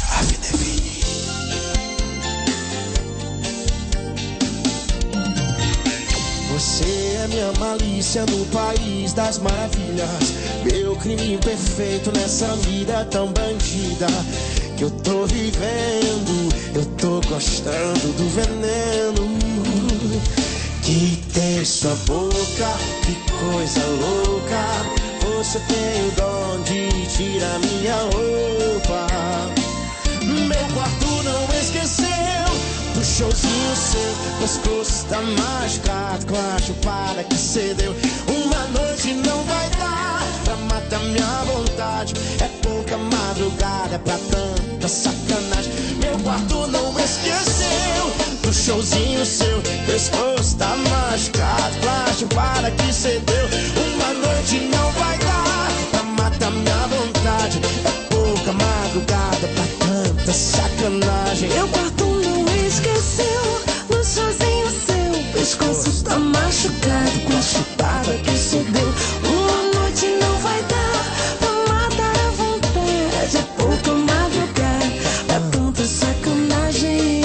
Você é minha malícia no país das maravilhas, meu crime perfeito nessa vida tão bandida que eu tô vivendo. Eu tô gostando do veneno que tem sua boca, que coisa louca. Você tem o dom de tirar minha roupa. Meu quarto não esqueceu do showzinho seu, pescoço tá machucado com a chupada que cê deu. Uma noite não vai dar pra matar minha vontade, é pouca madrugada pra tanta sacanagem. Meu quarto não esqueceu do showzinho seu, pescoço tá machucado com a chupada que cê deu. Uma noite não vai dar pra matar minha vontade, é pouca madrugada pra tanta sacanagem. Meu quarto não esqueceu, no sozinho seu pescoço tá machucado com a chupada que cê deu. Uma noite não vai dar pra matar a vontade, é pouca madrugada pra tanta sacanagem.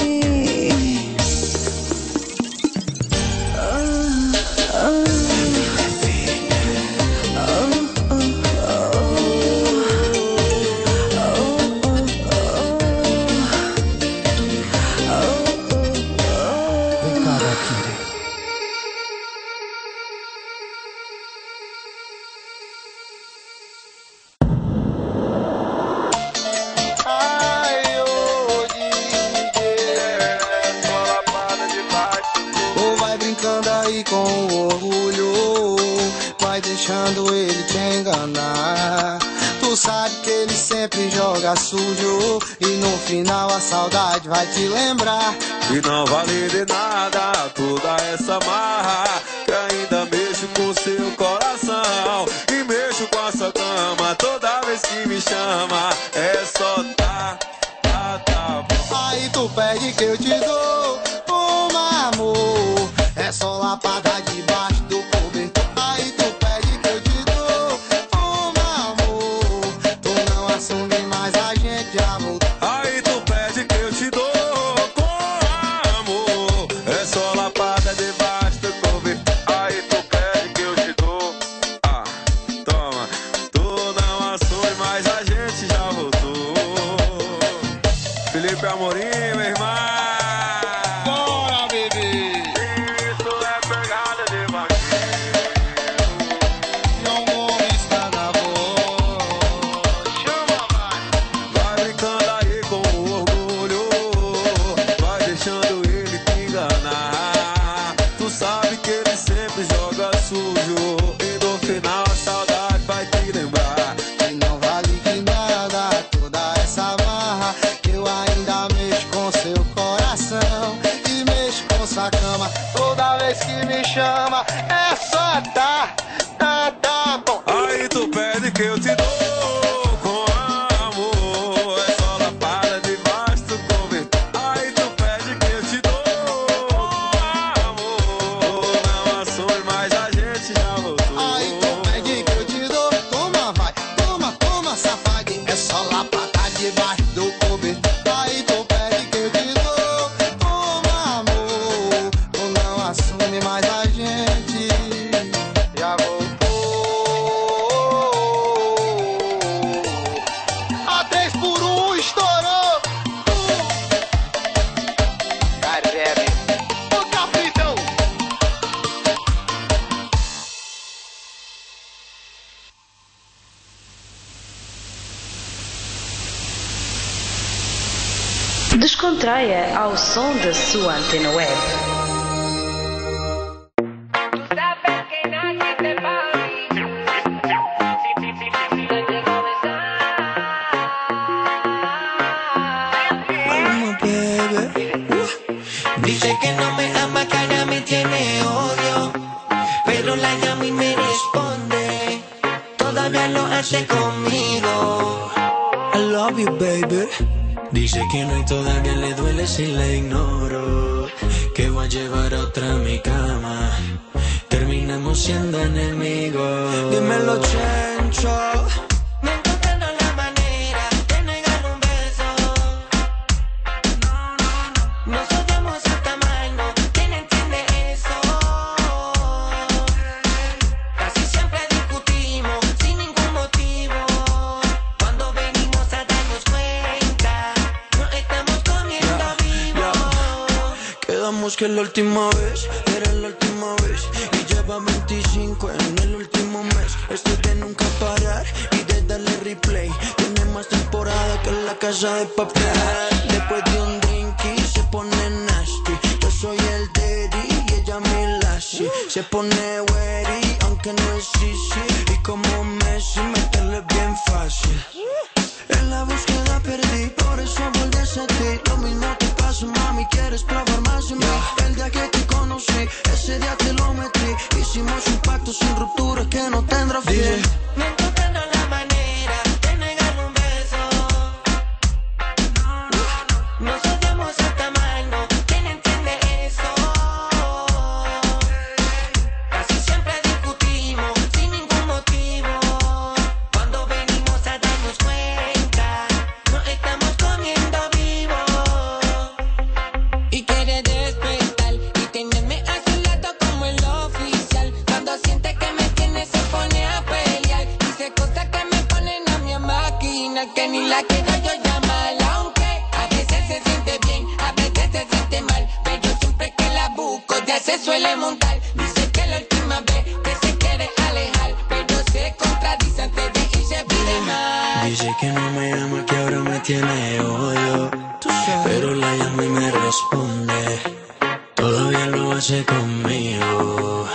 Ah, ah. Ou vai brincando aí com o orgulho, vai deixando ele te enganar. Tu sabe que ele sempre joga sujo e no final a saudade vai te lembrar. E não vale de nada toda essa marra, que ainda mexo com seu coração e mexo com essa cama toda vez que me chama. É só tá, tá, tá bom. Aí tu pede que eu te dou uma amor, é só lapada debaixo do cobertor. Aí tu pede que eu te dou uma amor, tu não assume mais, a gente já voltou. Aí tu pede que eu te dou com amor, é só lapada debaixo do cobertor. Aí tu pede que eu te dou, ah, toma, tu não assume mais, a gente já voltou. Filipe Amorim, meu irmão. nossa cama. Toda vez que me chama, é só tá, tá, tá bom. Aí tu pede que eu te dou com amor. É só lapada debaixo do cobertor. Aí tu pede que eu te dou com amor. Não assume, mas a gente já voltou. Aí tu pede que eu te dou, toma vai, toma, toma safadinho. É só lapada debaixo do cobertor. Aí tu pede que eu te dou, toma amor. Não assume, mas a gente já voltou. A três por um estourou. Carebe, o capitão. Descontraia ao som da sua antena web. Vamos, baby. Dice que no me ama, que ahora me tiene odio. Pero la llamo y me responde. Todavía lo hace conmigo. I love you, baby. Dice que no y todavía le duele si la ignoro. Que voy a llevar a otra a mi cama. Terminamos siendo enemigos. Dímelo, Chencho. Me encontrando la manera de negar un beso. No, no, no. Nos odiamos hasta mal, no. ¿Quién entiende eso? Casi siempre discutimos sin ningún motivo. Cuando venimos a darnos cuenta, no estamos comiendo vivo. Quedamos que la última vez era la última vez. Y lleva veinticinco en el último mes. Esto de nunca parar y de darle replay. Tiene más temporada que la Casa de Papel. Después de un drink y se pone nasty. Yo soy el daddy y ella mi lassie. Se pone wary aunque no es easy. Y como Messi meterle bien fácil. En la búsqueda perdí, por eso volví a ti. Lo mismo te pasa, mami, quieres probar más de mí. El día que te conocí, ese día te lo metí. Hicimos un pacto sin ruptura que no tendrá fin. Me encontrando la manera de negar un beso. Nos odiamos hasta mal, no. ¿Quién entiende eso? Casi siempre discutimos sin ningún motivo. Cuando venimos a darnos cuenta, no estamos comiendo vivo. Y quiere despertar y tenerme a su lado como el oficial. Cuando siente que me tiene se pone a pelear. Dice cosas que me ponen a mi máquina, que ni la quiero yo llamar. Aunque a veces se siente bien, a veces se siente mal. Pero siempre que la busco ya se suele montar. Dice que la última vez que se quiere alejar, pero se contradice antes de irse pide mal. Dice que no me ama, que ahora me tiene odio. Pero la llama y me responde. Todavía lo hace conmigo.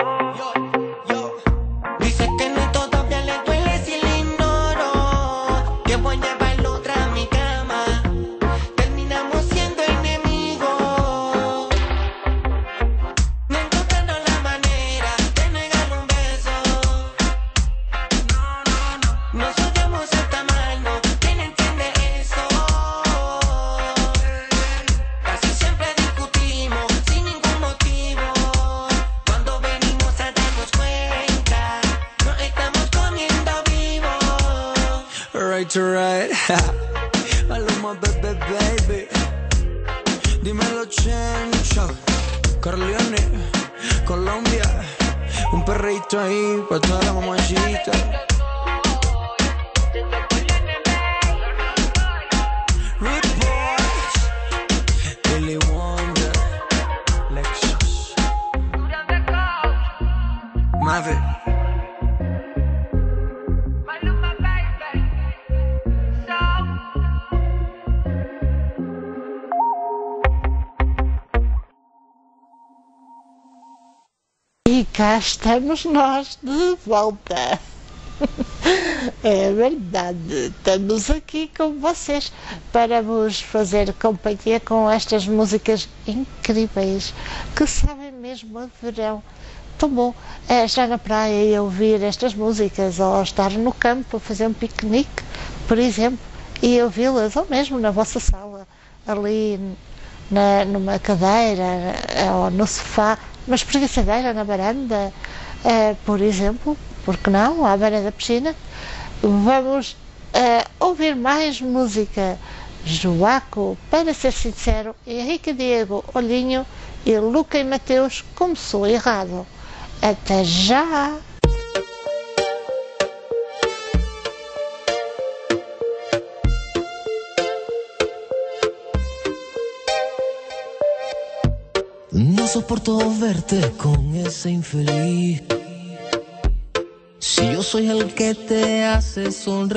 Dice que no todavía le duele si le ignoro. Que voy a llevarlo otra a mi cama. Terminamos siendo enemigos. Me encontrando la manera de negar un beso. No, no, no. Nos odiamos hasta mal, no. ¿Quién entiende eso? Casi siempre discutimos sin ningún motivo. Cuando venimos a darnos cuenta, no estamos comiendo vivo. Right to right. Maluma, baby, baby. Dímelo, Chencho. Corleone, Colombia. Un perrito ahí para toda la mamacita. Rude Boys, Billy Wonder, Lexus, Maverick. E cá estamos nós de volta. É verdade, estamos aqui com vocês para vos fazer companhia com estas músicas incríveis que sabem mesmo a verão. Tão bom é estar na praia e ouvir estas músicas, ou estar no campo a fazer um piquenique, por exemplo, e ouvi-las, ou mesmo na vossa sala, ali na, numa cadeira ou no sofá, numa espreguiçadeira na varanda, uh, por exemplo, porque não, à beira da piscina. Vamos uh, ouvir mais música. Joaco, Para Ser Sincero, Henrique Diego, Olhinho e Luca e Mateus, Começou Errado. Até já! No soporto verte con ese infeliz. Si yo soy el que te hace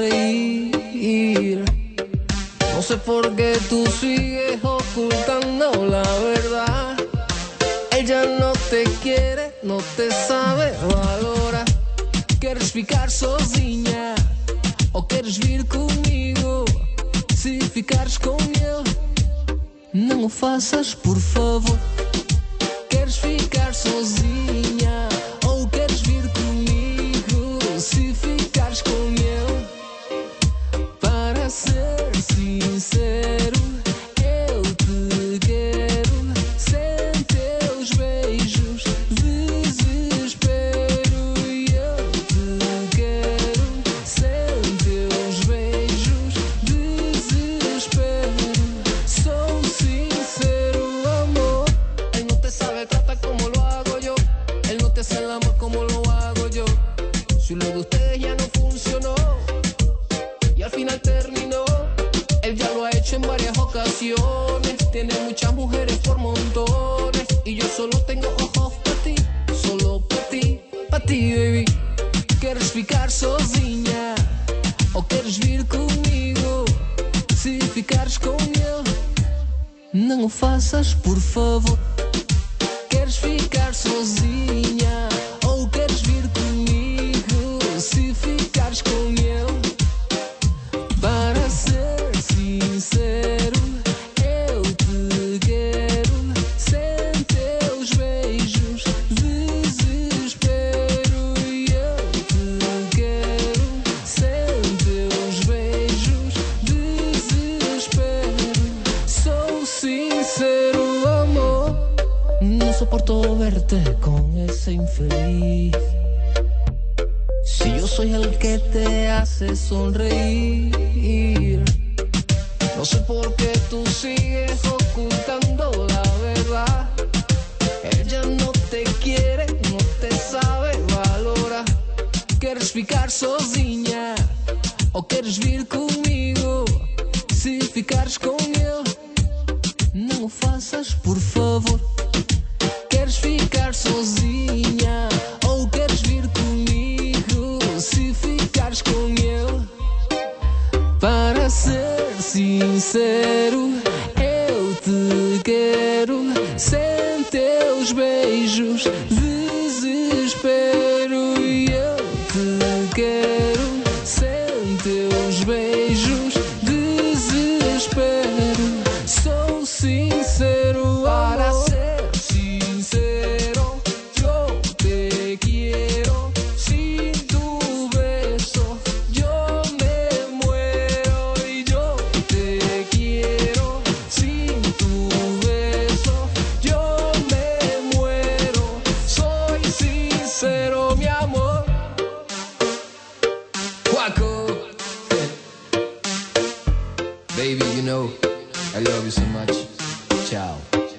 sonreír. No sé por qué tú sigues ocultando la verdad. Ella no te quiere, no te sabe valorar. Queres ficar sozinha ou queres vir comigo? Se ficares com ele, não o faças, por favor. Queres ficar sozinha ou queres vir comigo? Se ficares com ele, para ser sincero, eu te quero. Sem teus beijos, desespero. E eu te quero. Sem teus beijos, desespero. Sou sincero, amor. Él no te sabe tratar como lo hago yo. Él no te hace el amor como lo hago yo. Si lo de ustedes ya no funcionó y al final terminó, él ya lo ha hecho en varias ocasiones. Tiene muchas mujeres por montones y yo solo tengo ojos para ti, solo para ti, para ti, baby. Queres ficar sozinha ou queres vir comigo? Se ficares com ele, não o faças, por favor. Queres ficar sozinha ou queres vir comigo? Se ficares com ele, para ser sincero, eu te quero. Sem teus beijos, desespero. E eu te quero. Sem teus beijos, desespero. Sou sincero, amor. No soporto verte con ese infeliz. Si yo soy el que te hace sonreír. No sé por qué tú sigues ocultando la verdad. Ella no te quiere, no te sabe valorar. Queres ficar sozinha ou queres vir comigo? Se ficares com ele, não o faças, por favor. Queres ficar sozinha ou queres vir comigo? Se ficares com ele, para ser sincero, eu te quero. Sem teus beijos, desespero. E eu te quero. Sem teus beijos, desespero. Sou sincero, para ser sincero, yo te quiero. Sin tu beso, yo me muero. Y yo te quiero. Sin tu beso, yo me muero. Soy sincero, mi amor. Joaco. Baby, you know I love you so much. Ciao.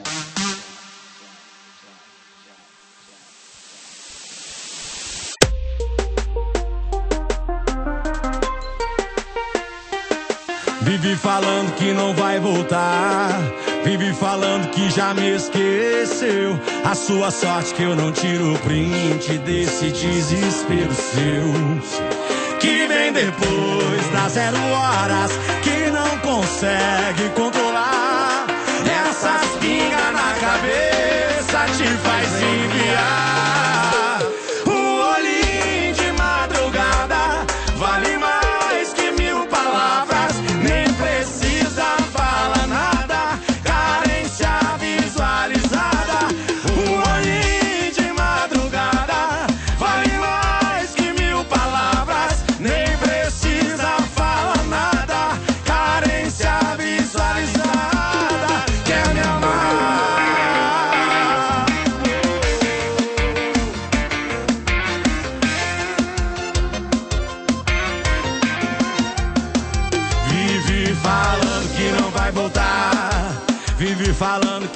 Vive falando que não vai voltar. Vive falando que já me esqueceu. A sua sorte que eu não tiro o print desse desespero seu, que vem depois das zero horas, que não consegue controlar. Essas pingas na cabeça te faz enviar. O olhinho de madrugada vale mais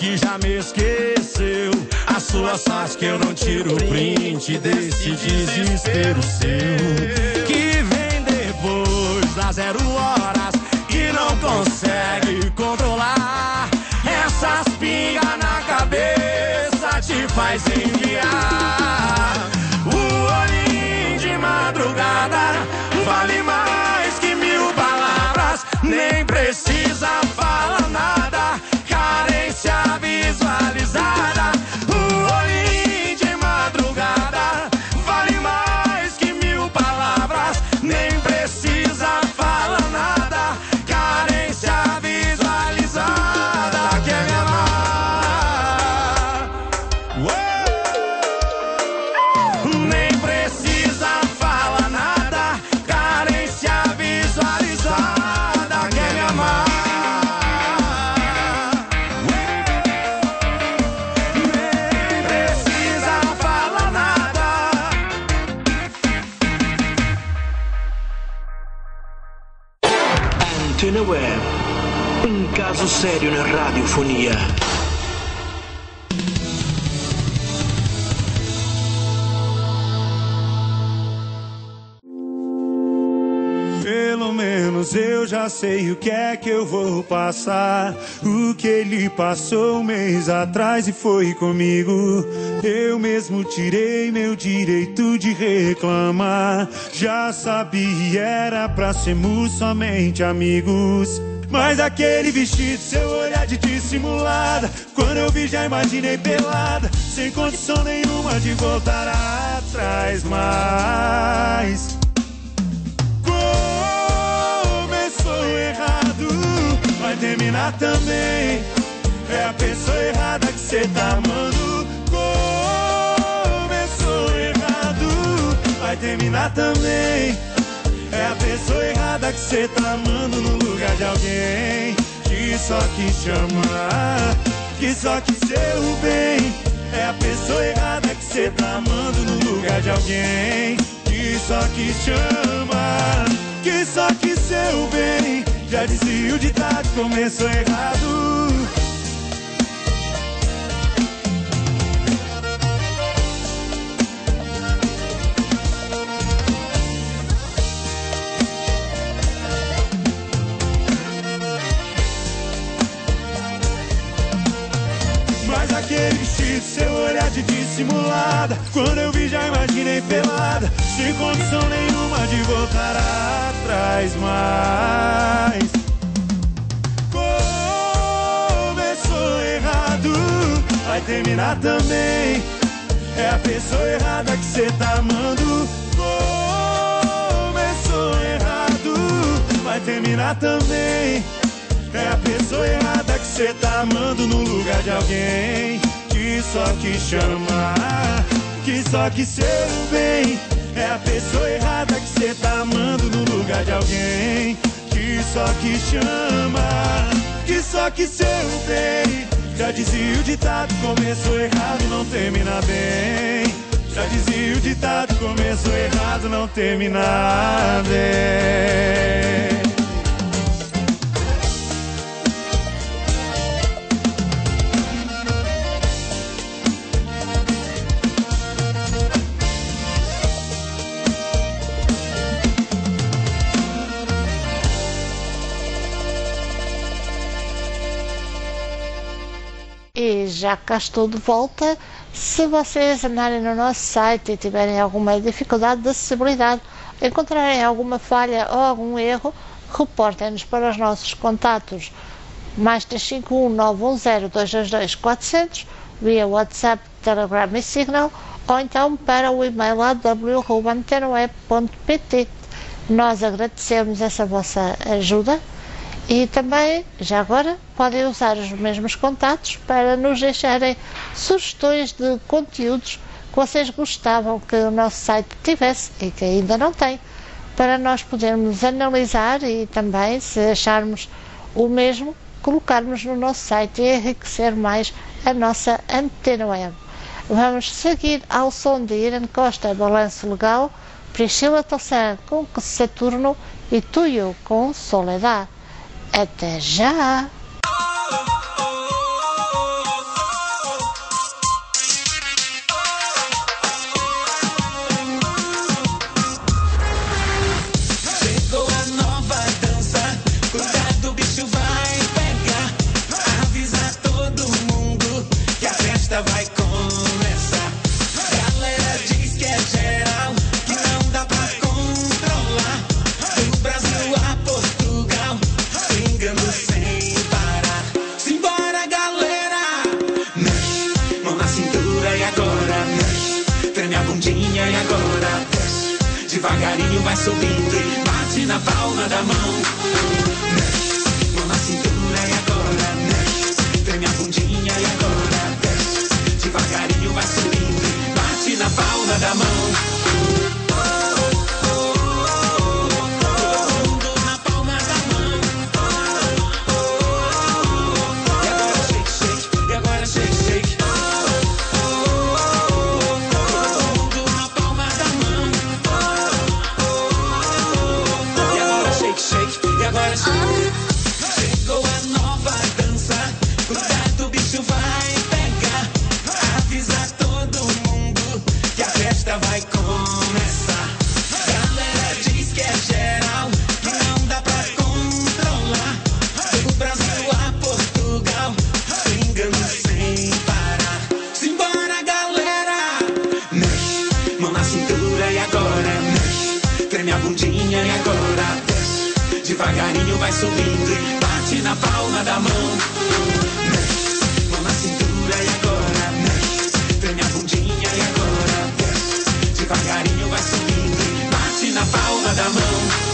que já me esqueceu. A sua sorte que eu não tiro o print desse desespero seu, que vem depois das zero horas e não consegue controlar. Essas pingas na cabeça te faz enviar. O olhinho de madrugada vale mais que mil palavras. Nem precisa falar nada, carência visualizada. O olhinho de madrugada vale mais que mil palavras. Nem precisa falar nada, carência visualizada. Quer me amar? Uou! Nem precisa falar nada, carência visualizada. Quer me amar? Nem precisa falar nada. Antena Web, um caso sério na radiofonia. Pelo menos eu já sei o que é que eu vou passar. O que ele passou um mês atrás e foi comigo. Eu mesmo tirei meu direito de reclamar. Já sabia, era pra sermos somente amigos. Mas aquele vestido, seu olhar de dissimulada, quando eu vi já imaginei pelada, sem condição nenhuma de voltar atrás mais. Começou errado, vai terminar também. É a pessoa errada que cê tá amando. Começou errado, vai terminar também. É a pessoa errada que cê tá amando no lugar de alguém que só quis te amar, que só quis seu bem. É a pessoa errada que cê tá amando no lugar de alguém que só quis te amar, que só quis seu bem. Já dizia o ditado, começou errado. Mas aquele vestido, seu olhar de dissimulada, quando eu vi já imaginei pelada, sem condição nenhuma de voltar atrás mais. Começou errado, vai terminar também. É a pessoa errada que cê tá amando. Começou errado, vai terminar também. É a pessoa errada que cê tá amando no lugar de alguém que só quis te amar, que só quis ser o bem. É a pessoa errada que cê tá amando no lugar de alguém que só quis te amar, que só quis ser o bem. Já dizia o ditado, começou errado, não termina bem. Já dizia o ditado, começou errado, não termina bem. E já cá estou de volta. Se vocês andarem no nosso site e tiverem alguma dificuldade de acessibilidade, encontrarem alguma falha ou algum erro, reportem-nos para os nossos contatos mais três cinco um nove um zero dois dois dois quatro zero zero via WhatsApp, Telegram e Signal, ou então para o e-mail a w arroba antenaweb ponto p t. Nós agradecemos essa vossa ajuda. E também, já agora, podem usar os mesmos contatos para nos deixarem sugestões de conteúdos que vocês gostavam que o nosso site tivesse e que ainda não tem, para nós podermos analisar e também, se acharmos o mesmo, colocarmos no nosso site e enriquecer mais a nossa Antena Web. Vamos seguir ao som de Irene Costa, Balanço Legal, Priscila Tossan com Saturno e Tuyo com Soledad. Até já! bundinha e agora desce. Devagarinho vai subindo e bate na palma da mão. Desce, mão na cintura e agora desce. Treme a bundinha e agora desce. Devagarinho vai subindo e bate na palma da mão. Chegou a nova dança, cuidado, o bicho vai pegar. Avisa todo mundo que a festa vai começar. Galera diz que é geral, que não dá pra controlar. Do Brasil a Portugal, swingando sem parar. Simbora, galera! Mexe, mão na cintura e agora mexe. Treme a bundinha e agora desce. Devagarinho vai subindo e bate na palma da mão. Mexe, mão na cintura e agora mexe. Treme a bundinha e agora desce. Devagarinho vai subindo e bate na palma da mão.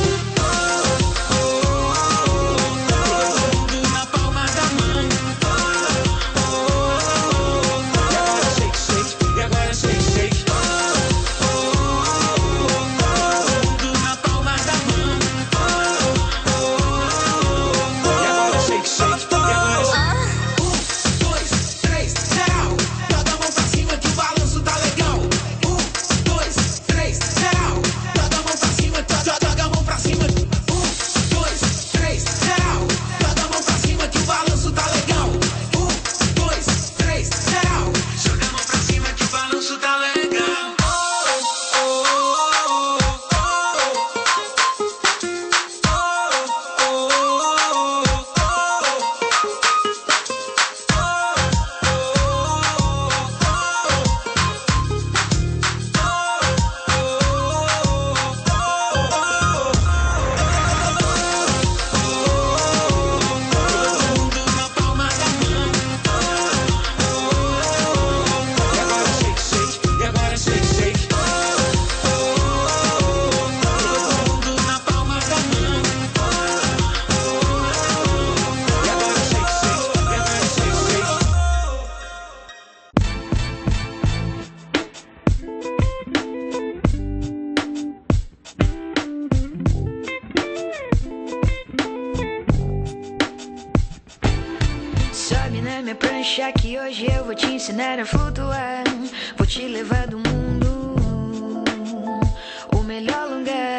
Que hoje eu vou te ensinar a flutuar. Vou te levar do mundo o melhor lugar.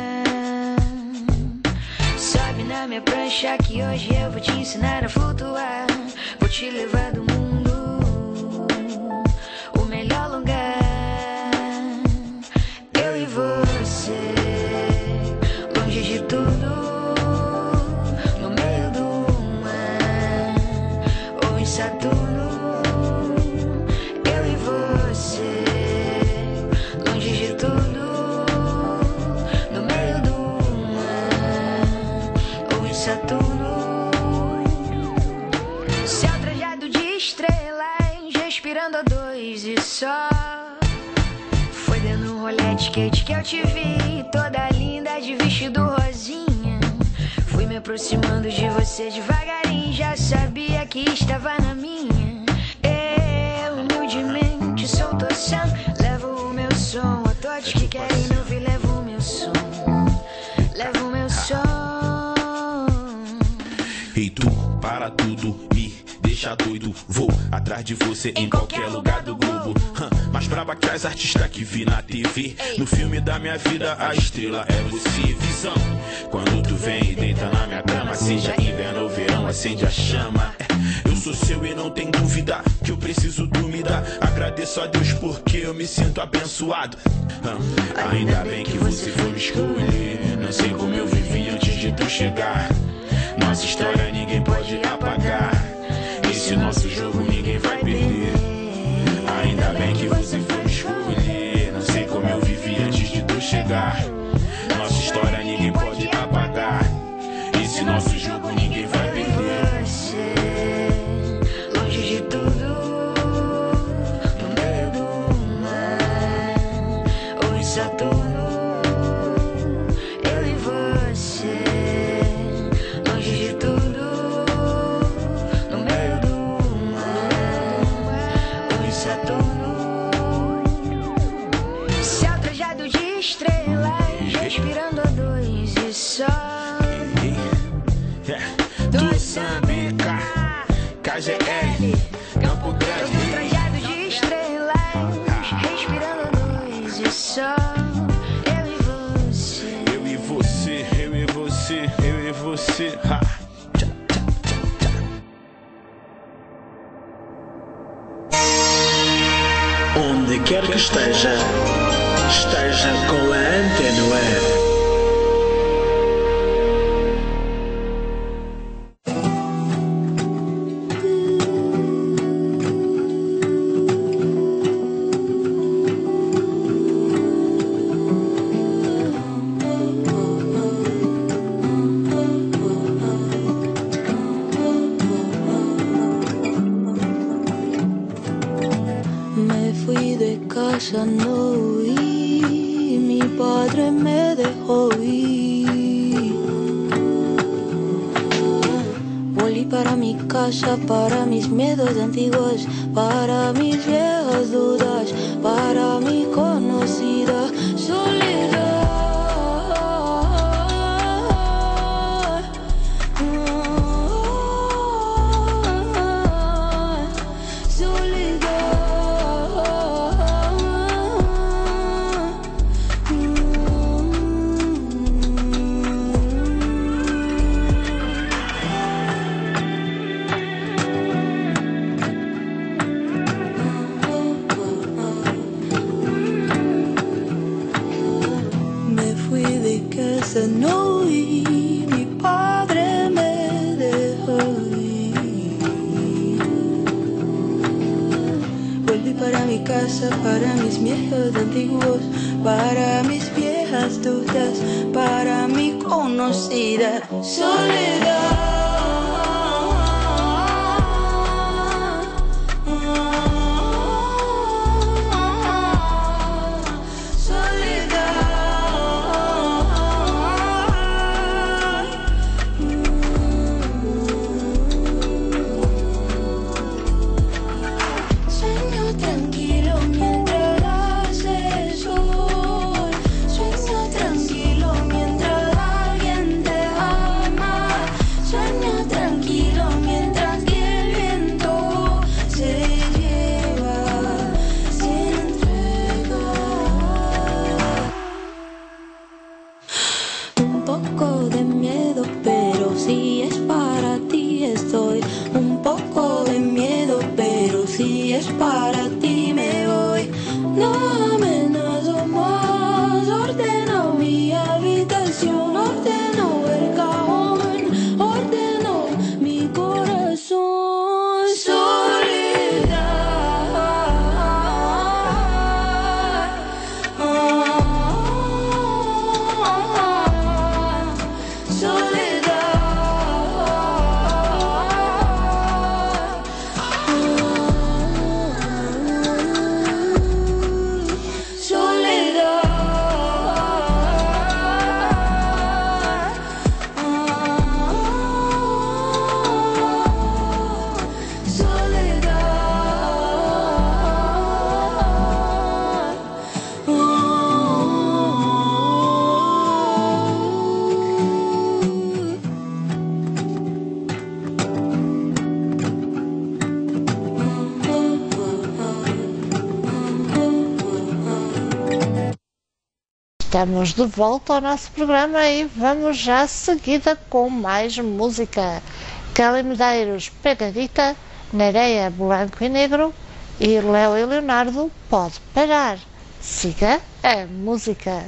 Sobe na minha prancha que hoje eu vou te ensinar a flutuar. Vou te levar do mundo o melhor lugar. Eu e você, longe de tudo, no meio do mar ou em Saturno. Só foi dando um rolê de skate que eu te vi, toda linda de vestido rosinha. Fui me aproximando de você devagarinho, já sabia que estava na minha. Eu humildemente solto o som, levo o meu som a todos que querem me ouvir. Levo o meu som, levo o meu som. Ei, tu, para tudo, me deixa doido. Vou atrás de você em, em qualquer, qualquer lugar do globo. Hum, mas braba que as artistas que vi na T V. No filme da minha vida a estrela é você. Visão, quando tu vem e deita na minha cama, seja inverno ou verão, acende a chama. Eu sou seu e não tem dúvida que eu preciso dormir. Agradeço a Deus porque eu me sinto abençoado. hum, Ainda bem que você foi me escolher. Não sei como eu vivi antes de tu chegar. Nossa história ninguém pode apagar. Esse nosso jogo ninguém vai perder. Ainda bem que você foi me escolher. Não sei como eu vivi antes de tu chegar. Nossa história ninguém pode apagar. Esse nosso jogo ninguém vai perder. Longe de tudo, no meio do mar Moçambique, K G L, Campo Grande. Trajado de estrelas, respirando luz e sol. Eu e você, Eu e você, eu e você, eu e você. Ha. Onde quer que esteja, esteja com a Antena Web. Me fui de casa, no y mi padre me dejó ir. Volví para mi casa, para mis miedos antiguos, para mis viejas dudas, para mi conocida soledad. Me fui de casa, no y mi padre me dejó ir. Volví para mi casa, para mis viejos antiguos, para mis viejas dudas, para mi conocida soledad. Sueño tranquilo mientras hace sol. Sueño tranquilo mientras alguien te ama. Sueño tranquilo mientras que el viento se lleva sin entregar. Un poco de miedo, pero si es para ti estoy. Un poco de miedo, pero si es para ti me voy. No amenazo más, ordeno mi habitación, ordeno el cajón, ordeno mi corazón. Soledad, Estamos de volta ao nosso programa e vamos já seguida com mais música. Kelly Medeiros, Pegadita, Nereia, Branco e Negro e Léo e Leonardo, Pode Parar. Siga a música.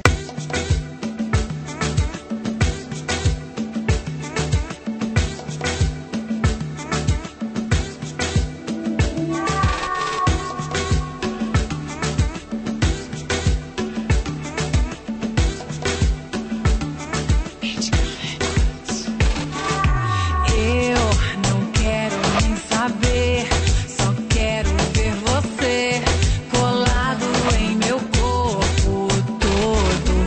Eu não quero nem saber, só quero ver você colado em meu corpo todo.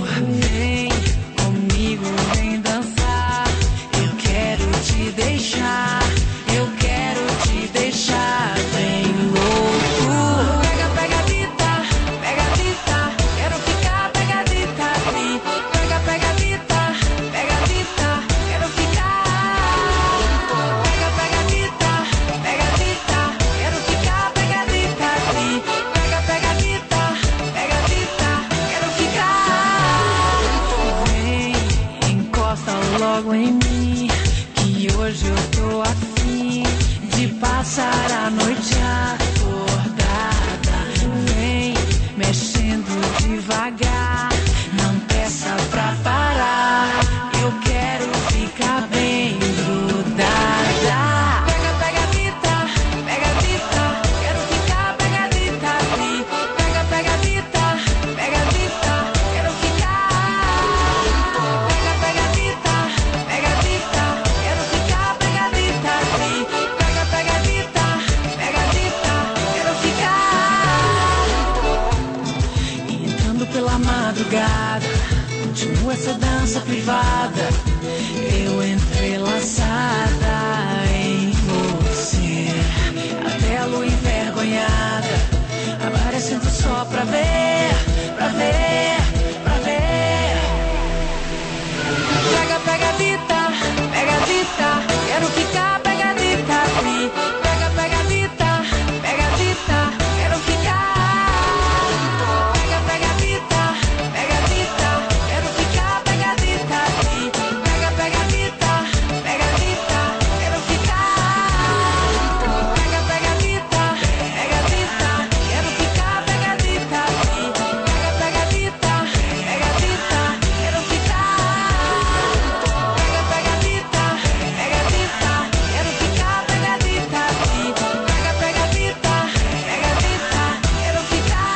madrugada, continua essa dança privada, eu entrelaçada em você, até a lua envergonhada, aparecendo só pra ver, pra ver, pra ver. Pega, pegadita, pegadita, quero ficar pegadita aqui. Pega, pegadita, pegadita, quero ficar. Pega, pegadita, pegadita, quero ficar pegadita aqui. Pega, pegadita, pegadita, quero ficar. Pega, pegadita, pegadita, quero ficar pegadita aqui. Pega, pegadita, pegadita, quero ficar. Pega, pegadita, pegadita, quero ficar pegadita aqui. Pega, pegadita, pegadita, quero ficar.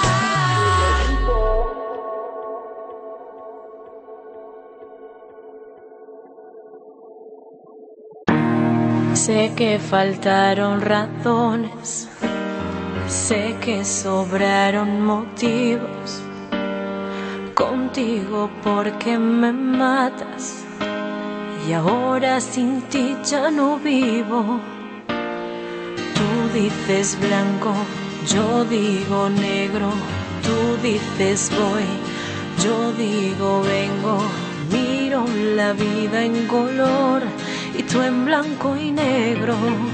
Sé que faltaron razones, sé que sobraron motivos contigo porque me matas y ahora sin ti ya no vivo. Tú dices blanco, yo digo negro, tú dices voy, yo digo vengo, miro la vida en color y tú en blanco y negro.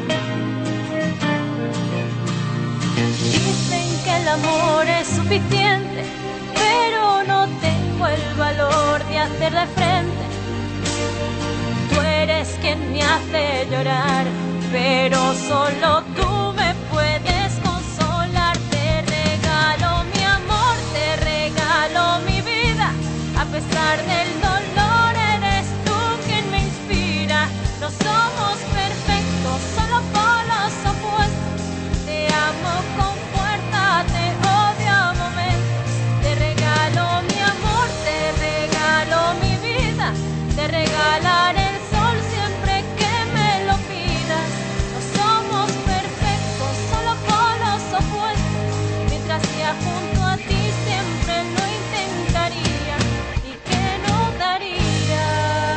Dicen que el amor es suficiente, pero no tengo el valor de hacerle frente. Tú eres quien me hace llorar, pero solo tú me puedes consolar. Te regalo mi amor, te regalo mi vida, a pesar del dolor eres tú quien me inspira. No somos perfectos, solo polos opuestos. Te amo con fuerza, te odio a momentos. Te regalo mi amor, te regalo mi vida, te regalaré el sol siempre que me lo pidas. No somos perfectos, solo polos opuestos. Mientras sea junto a ti siempre lo intentaría y que no daría.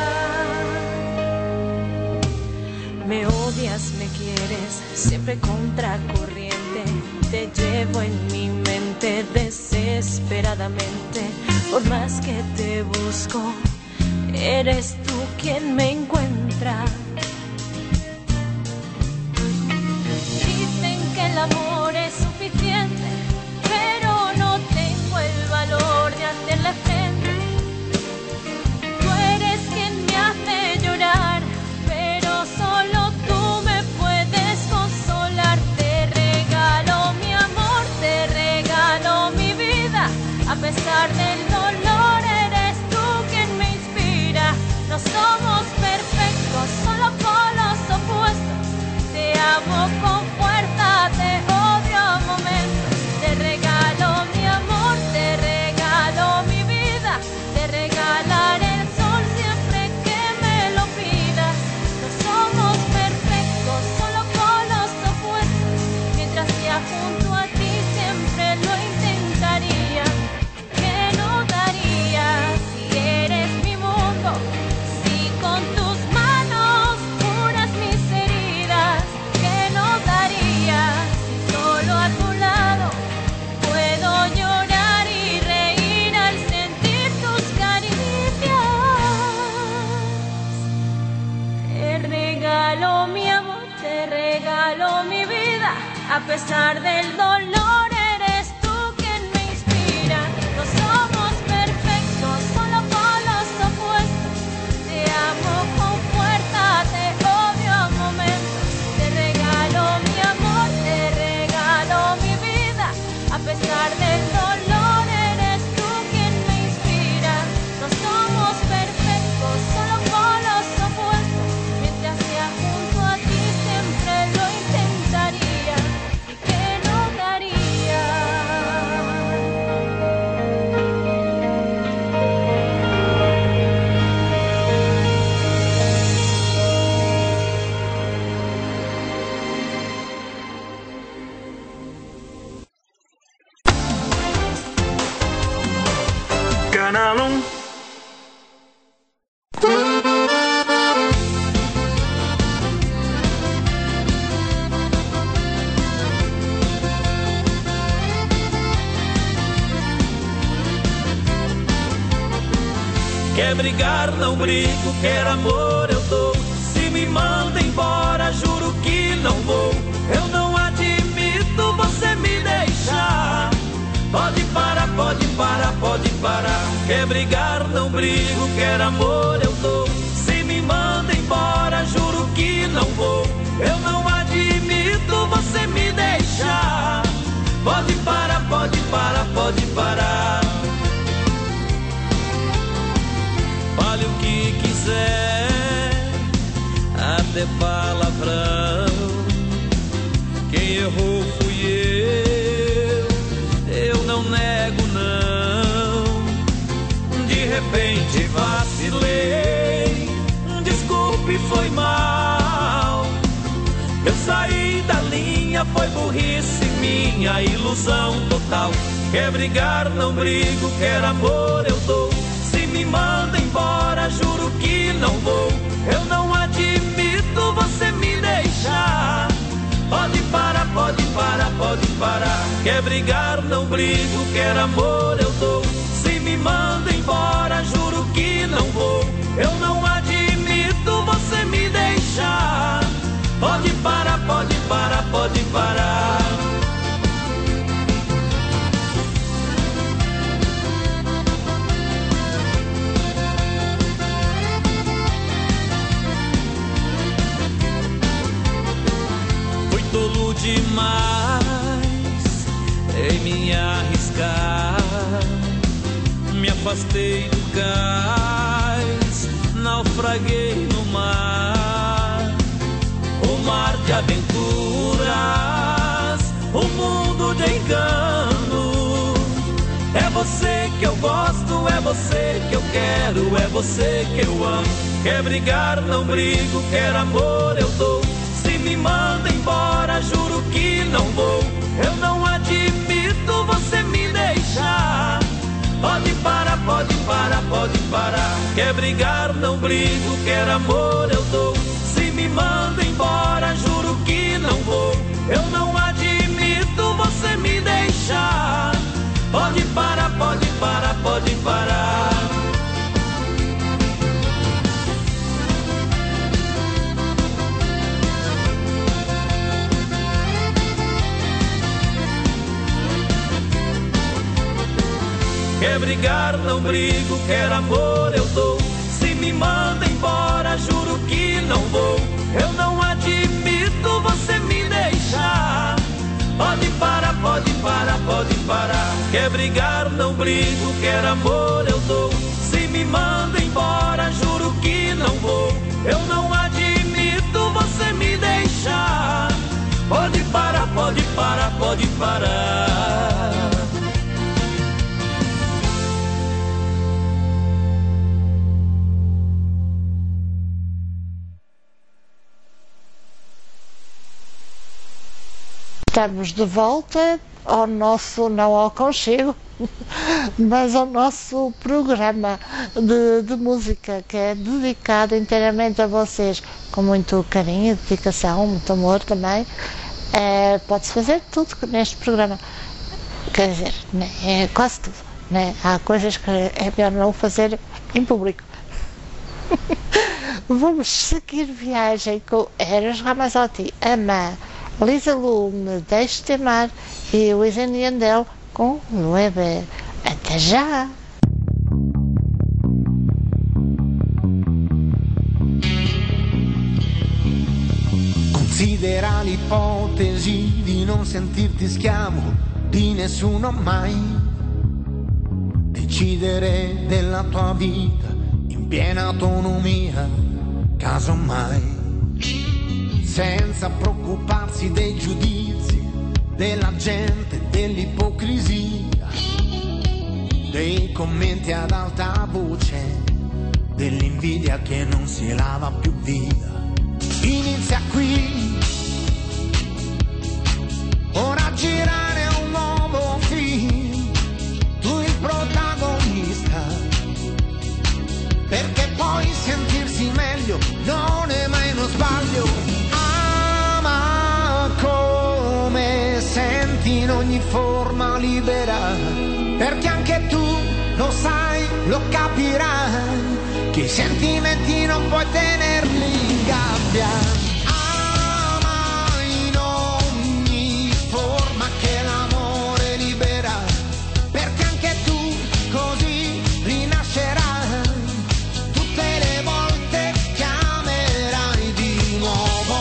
Me odias, me quieres, siempre contracorriente. Te llevo en mi mente desesperadamente. Por más que te busco, eres tú quien me encuentra. Dicen que el amor es suficiente, pero no tengo el valor de hacerle frente. Tú eres quien me hace llorar, pero solo tú me puedes consolar. Te regalo mi amor, te regalo mi vida, a pesar del dolor eres tú quien me inspira. No somos perfectos, solo polos opuestos. Te amo con fuerza, te odio a momentos. Te regalo mi amor, te regalo mi vida, te regalaré el sol siempre que me lo pidas. No somos perfectos, solo polos opuestos. Mientras sea junto a ti siempre lo intentaría. ¿Qué no daría si eres mi mundo? Si con tus manos curas mis heridas. ¿Qué no daría si solo a tu lado puedo llorar y reír al sentir tus caricias? Te regalo mi amor, te regalo mi vida, a pesar del dolor eres tú quien me inspira. No somos perfectos, solo polos opuestos. Te amo con fuerza, te odio a momentos. Te regalo mi amor, te regalo mi vida, a pesar del dolor eres tú quien me inspira. No somos perfectos, solo polos opuestos. Mientras sea junto a ti siempre lo intentaría y que no daría. Canal um. Quer brigar, não brigo, quer amor, eu dou. Se me manda embora, juro que não vou. Eu não admito você me deixar. Pode parar, pode parar, pode parar. Quer brigar, não brigo, quer amor, eu dou. Se me manda embora, juro que não vou. Eu não admito você me deixar. Pode parar, pode parar, pode parar. Fale o que quiser, até palavrão. Quem errou fui eu, eu não nego não. De repente vacilei, desculpe, foi mal. Eu saí da linha, foi burrice minha, ilusão total. Quer brigar, não brigo, quer amor, eu dou. Se me manda embora, juro que não vou. Eu não admito você me deixar. Pode parar, pode parar, pode parar. Quer brigar, não brigo, quer amor, eu dou. Se me manda embora, juro que não vou. Eu não admito você me deixar. Pode parar, pode parar, pode parar. Tolo demais em me arriscar. Me afastei do cais, naufraguei no mar. O mar de aventuras, o mundo de engano. É você que eu gosto, é você que eu quero, é você que eu amo. Quer brigar, não brigo, quer amor, eu dou. Se me manda embora, juro que não vou. Eu não admito você me deixar. Pode parar, pode parar, pode parar. Quer brigar, não brigo, quer amor, eu dou. Se me manda embora, juro que não vou. Eu não admito você me deixar. Pode parar, pode parar, pode parar. Quer brigar, não brigo, quer amor, eu dou. Se me manda embora, juro que não vou. Eu não admito você me deixar. Pode parar, pode parar, pode parar. Quer brigar, não brigo, quer amor, eu dou. Se me manda embora, juro que não vou. Eu não admito você me deixar. Pode parar, pode parar, pode parar. Estamos de volta ao nosso, não ao conchego, mas ao nosso programa de, de música, que é dedicado inteiramente a vocês, com muito carinho, dedicação, muito amor também. É, pode-se fazer tudo neste programa, quer dizer, né, é quase tudo, né? Há coisas que é melhor não fazer em público. Vamos seguir viagem com Eros Ramazzotti, Ama, Lisa Lu, Me Deixe-te Amar, e Wisin e Yandel com Nueve. Até já! Considera l'ipotesi di non sentirti schiavo di nessuno mai. Decidere della tua vita in piena autonomia, casomai. Senza preoccuparsi dei giudizi della gente, dell'ipocrisia, dei commenti ad alta voce, dell'invidia che non si lava più via. Inizia qui, ora a girare un nuovo film, tu il protagonista, perché anche tu lo sai, lo capirai, che i sentimenti non puoi tenerli in gabbia. Ama in ogni forma che l'amore libera, perché anche tu così rinascerai, tutte le volte che amerai di nuovo.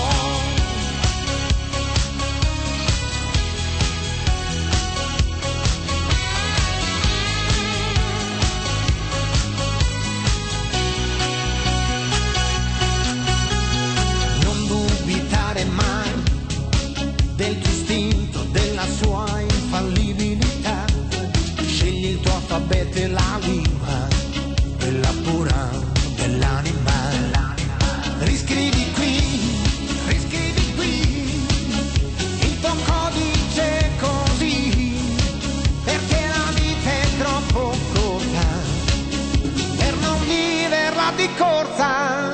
Non dubitare mai del tuo istinto, della sua infallibilità. Scegli il tuo alfabeto e la lingua, quella pura dell'anima. Riscrivi qui, riscrivi qui il tuo codice così, perché la vita è troppo corta per non viverla di corsa.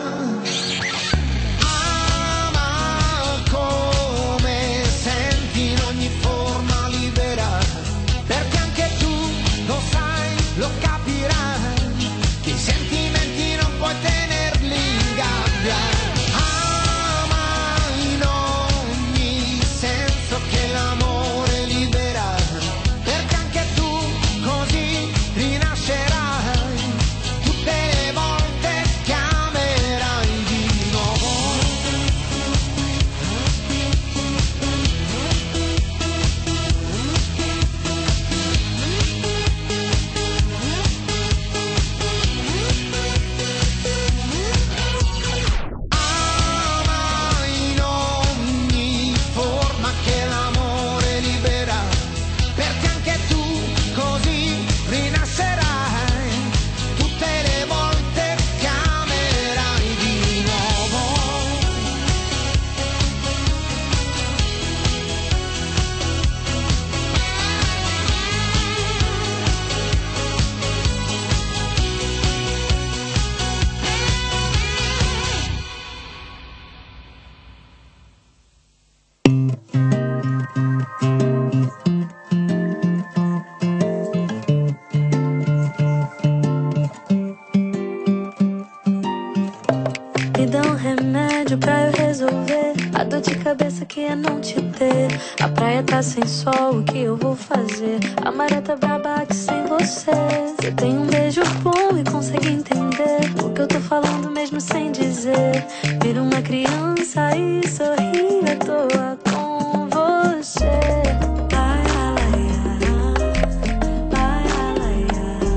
Ama come senti in ogni forma libera, perché anche tu lo sai, lo capirai, che i sentimenti non puoi tenerli in gabbia. Ama in ogni senso che l'amore libera, perché anche tu così rinascerai, tutte le volte che amerai di nuovo. Ama in ogni forma che l'amore libera, perché anche tu così rinascerai, tutte le volte che amerai di nuovo. Me dá um remédio pra eu resolver a dor de cabeça que é não te ter. A praia tá sem sol, o que eu vou fazer? A maré tá braba aqui sem você. Você tem um beijo bom e consegue entender o que eu tô falando mesmo sem dizer. Vira uma criança e sorri à toa com você. Ai, ai, ai, ai, ai,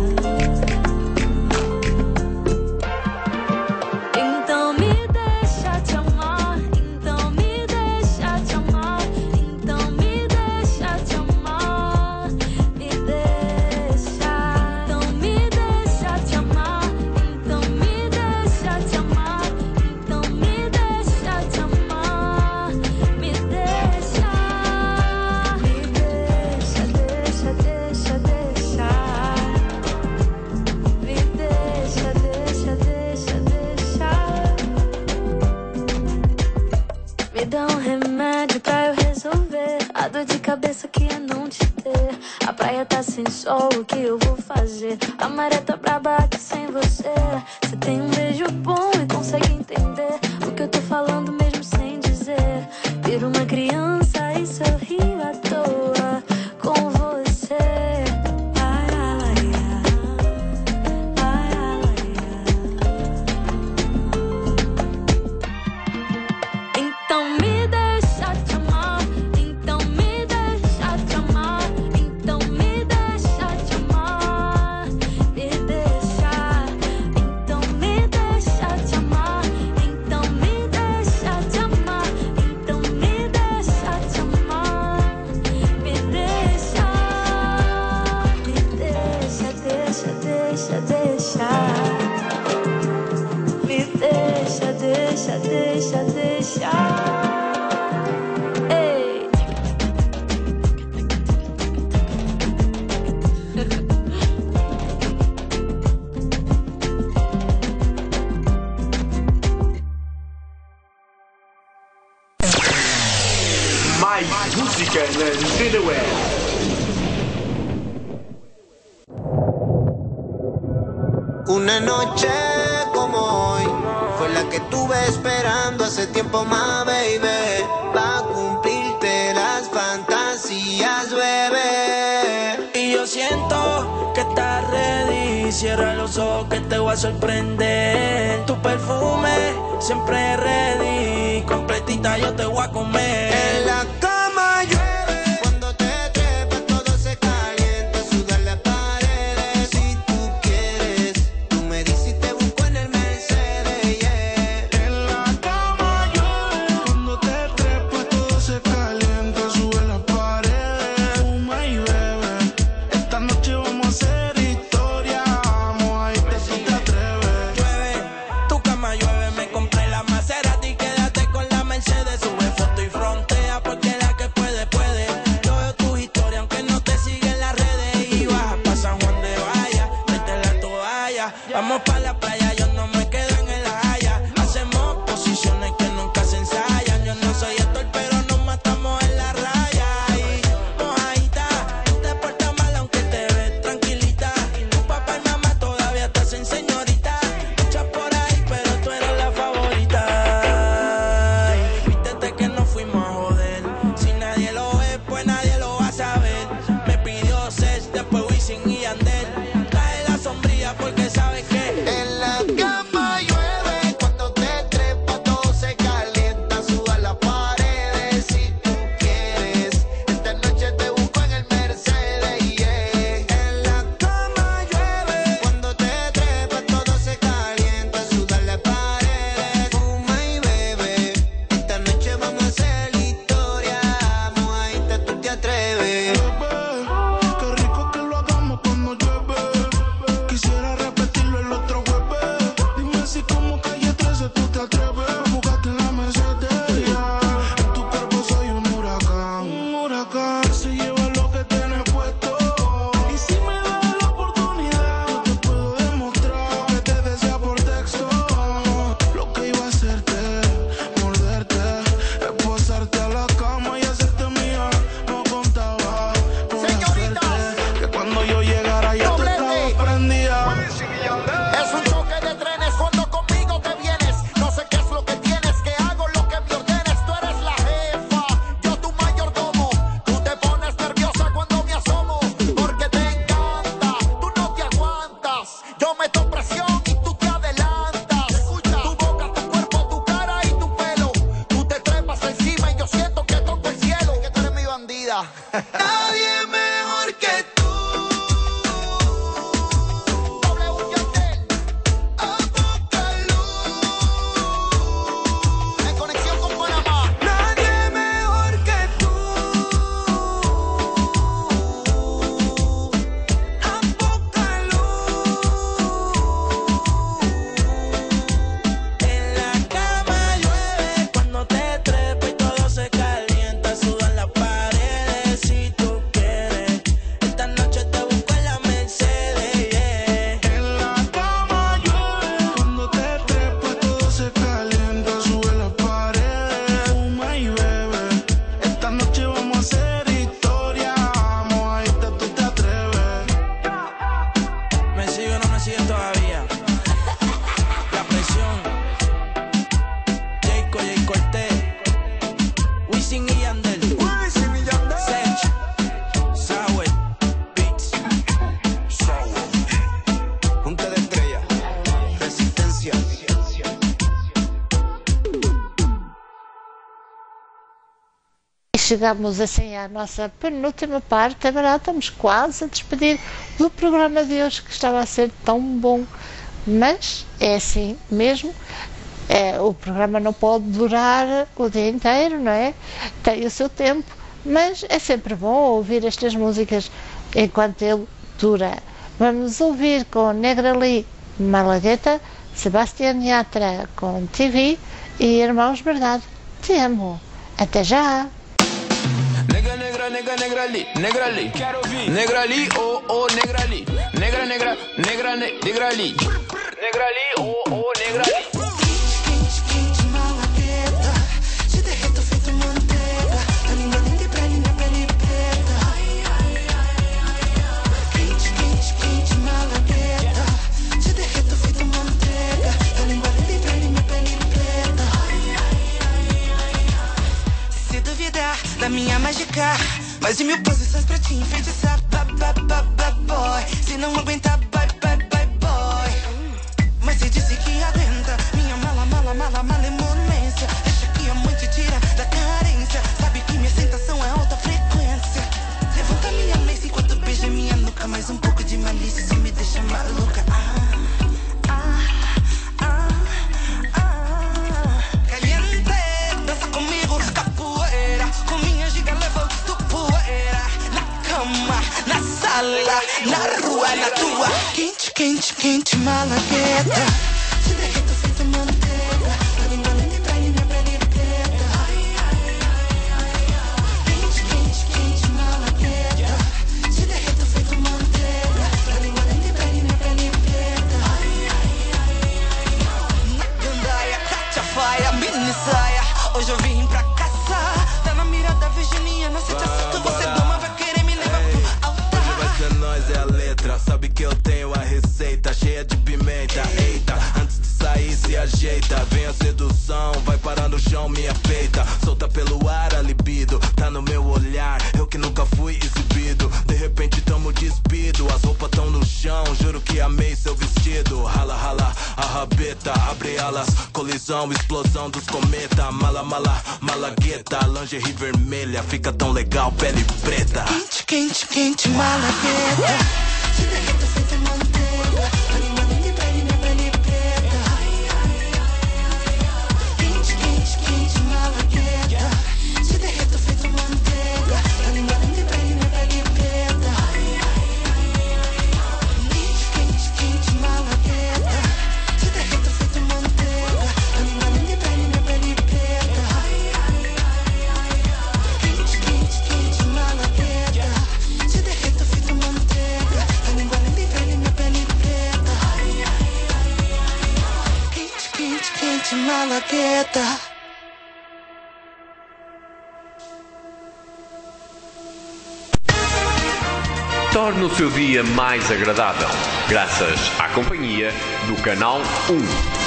ai. Então me deixa te amar, então me deixa te amar, então me deixa te amar, me deixa. Então me deixa te amar, então me deixa te amar, então me deixa te amar, me deixa. Me deixa, deixa, deixa, deixa. Me deixa, deixa, deixa, deixa. Me dá um remédio pra eu resolver a dor de cabeça que é não te ter. A praia tá sem sol, o que eu vou fazer? A maré tá braba aqui sem você. Você tem um beijo bom e consegue entender o que eu tô falando mesmo sem dizer. Vira uma criança e sorri à toa com você. Ai, ai, ai, ai, ai. Então me deixa te amar, então me deixa te amar, então me deixa te amar, me deixa. Então me deixa te amar, então me deixa te amar, então me deixa te amar, me deixa. Me deixa, deixa, deixa, deixa. Me deixa, deixa, deixa, deixa. Ei. Mais música na Antena Web. Una noche como hoy fue la que tuve esperando hace tiempo más, baby, pa' cumplirte las fantasías, bebé. Y yo siento que estás ready. Cierra los ojos que te voy a sorprender. Tu perfume siempre ready. Completita yo te voy a comer. En la cama llueve cuando te trepas, todo se calienta, sudan las paredes. Si tú quieres, tú me dices y te busco en el Mercedes, yeah. En la cama llueve cuando te trepas, todo se calienta, sube las paredes. Fuma y bebe. Esta noche vamos a hacer historia. Vamos a irte si te atreves. Llueve, tu cama llueve. Me compré la Maserati, quédate con la Mercedes. Sube foto y frontea porque la que puede, puede. Yo veo tus historias aunque no te sigue en las redes. Y baja pa' San Juan de Vaya, mete la toalla. Vamos pa' la playa, yo no me quedo en el Haya. Hacemos posiciones que nunca se ensayan. Yo no soy actor, pero nos matamos en la raya. Y mojadita, te portas mal aunque te ves tranquilita. Tu papá y mamá todavía te hacen señorita. Muchas por ahí, pero tú eres la favorita. Ay, vístete que no fuimos a joder. Si nadie lo ve, pues nadie lo va a saber. Me pidió sex, después Wisin y Yandel. Trae la sombrilla porque sabes que En la cama llueve cuando te trepas, todo se calienta, suda las paredes. Si tú quieres, esta noche te busco en el Mercedes, yeah. En la cama llueve cuando te trepas, todo se calienta, suda las paredes. Fuma y bebe, esta noche vamos a hacer historia. Vamos a irte, tú te atreves. Qué rico que lo hagamos cuando llueve. Quisiera repetirlo el otro jueves. Dime si como calle trece tú te atreves. Buscate en la Mercedes, yeah. En tu cuerpo soy un huracán. Un huracán que se lleva lo que tienes puesto. Y si me das la oportunidad, yo te puedo demostrar que te desea por texto. Lo que iba a hacerte, morderte, esposarte a la cama y hacerte mía. No contaba con hacerte que cuando yo llegara ya tú estabas prendida. Es un choque de trenes cuando conmigo te vienes. No sé qué es lo que tienes, que hago lo que me ordenes. Tú eres la jefa, yo tu mayordomo. Tú te pones nerviosa cuando me asomo, porque te encanta, tú no te aguantas. Yo meto presión y tú te adelantas. Escucha, tu boca, tu cuerpo, tu cara y tu pelo. Tú te trepas encima y yo siento que toco el cielo. Que tú eres mi bandida. Nadie mejor que tú. En conexión con Panamá. Nadie mejor que tú. A poca luz. en la cama llueve cuando te trepas y todo se calienta, sudan las paredes. Si tú quieres, esta noche te busco en la Mercedes, yeah. En la cama llueve cuando te trepas, todo se calienta, sube las paredes. Fuma y bebe, esta noche vamos a hacer historia. Vamos a irte, tú te atreves. ¿Me sigue o no me sigue todavía? La presión. Jayco, Jay Cortez, Wisin y Yandel. Sech, Sour, Beats. Junta de estrellas, resistencia. E chegamos assim à nossa penúltima parte. Agora estamos quase a despedir do programa de hoje, que estava a ser tão bom. Mas é assim mesmo. É, o programa não pode durar o dia inteiro, não é? Tem o seu tempo. Mas é sempre bom ouvir estas músicas enquanto ele dura. Vamos ouvir com Negrali Malagueta, Sebastián Yatra com T V e Irmãos Verdade. Te amo. Até já! Negra, negra, negra, negrali, negrali. Quero ouvir. Negrali, oh, oh, negrali. Negra, negra, negra, ne, negrali. Negrali, oh, oh, negrali. Quente, quente, malagueta. Se derreto feito manteiga. Tá linda, linda e pra linda pele preta. Quente, quente, quente, malagueta. Se derreto Faz de mil posições pra te enfeitiçar, ba, ba, ba, ba, boy. Se não aguentar, bye, bye, bye, boy. Mas você disse que aguenta. Minha mala, mala, mala, malemolência. Deixa que a mãe te tira da carência. Sabe que minha sentação é alta frequência. Levanta minha lace enquanto beija minha nuca. Mais um pouco de malícia, isso me deixa maluca. Ah, ah, ah, ah. Caliente, dança comigo, capoeira. Com minha giga level do poeira. Na cama, na sala, na rua, na tua. Quente, quente, quente, malagueta. Se derreta feito manteiga. A língua lenta e trai minha pele preta. Quente, quente, quente, malagueta. Se derreta feito manteiga. A língua lenta e trai minha pele preta. Na gandaia, Katia faia, mini saia. Hoje eu vim pra caçar. Tá na mira da Virginiana. Se te assusto, você doma, vai querer me levar pro altar. Hoje vai ser nós, é a letra. Sabe que eu tenho a receita cheia de pimenta. Eita, antes de sair se ajeita. Vem a sedução, vai parar no chão, minha peita. Solta pelo ar a libido, tá no meu olhar. Eu que nunca fui exibido. De repente tamo despido, as roupas tão no chão. Juro que amei seu vestido. Rala, rala, a rabeta, abre alas. Colisão, explosão dos cometa. Mala, mala, malagueta. Lingerie vermelha, fica tão legal, pele preta. Quente, quente, quente, malagueta. Se derreta feito manteiga. A língua lenta e trai minha pele preta. Quente, quente, quente, malagueta. Se derreta feito manteiga. A língua lenta e trai minha pele preta. Quente, quente, quente, malagueta. Se derreta feito manteiga. A língua lenta e trai minha pele preta. Quente, quente, quente, malagueta. Se derreta feito manteiga. A língua lenta e trai minha pele preta. Quente, quente, quente, malagueta. Torne o seu dia mais agradável, graças à companhia do Canal um.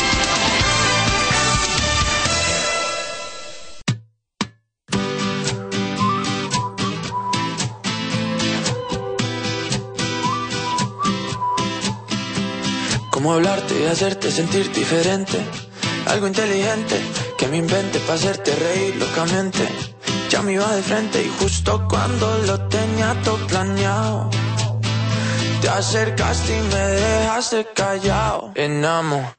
Cómo hablarte y hacerte sentir diferente. Algo inteligente que me invente para hacerte reír locamente. Ya me iba de frente y justo cuando lo tenía todo planeado, te acercaste y me dejaste callado, enamorado.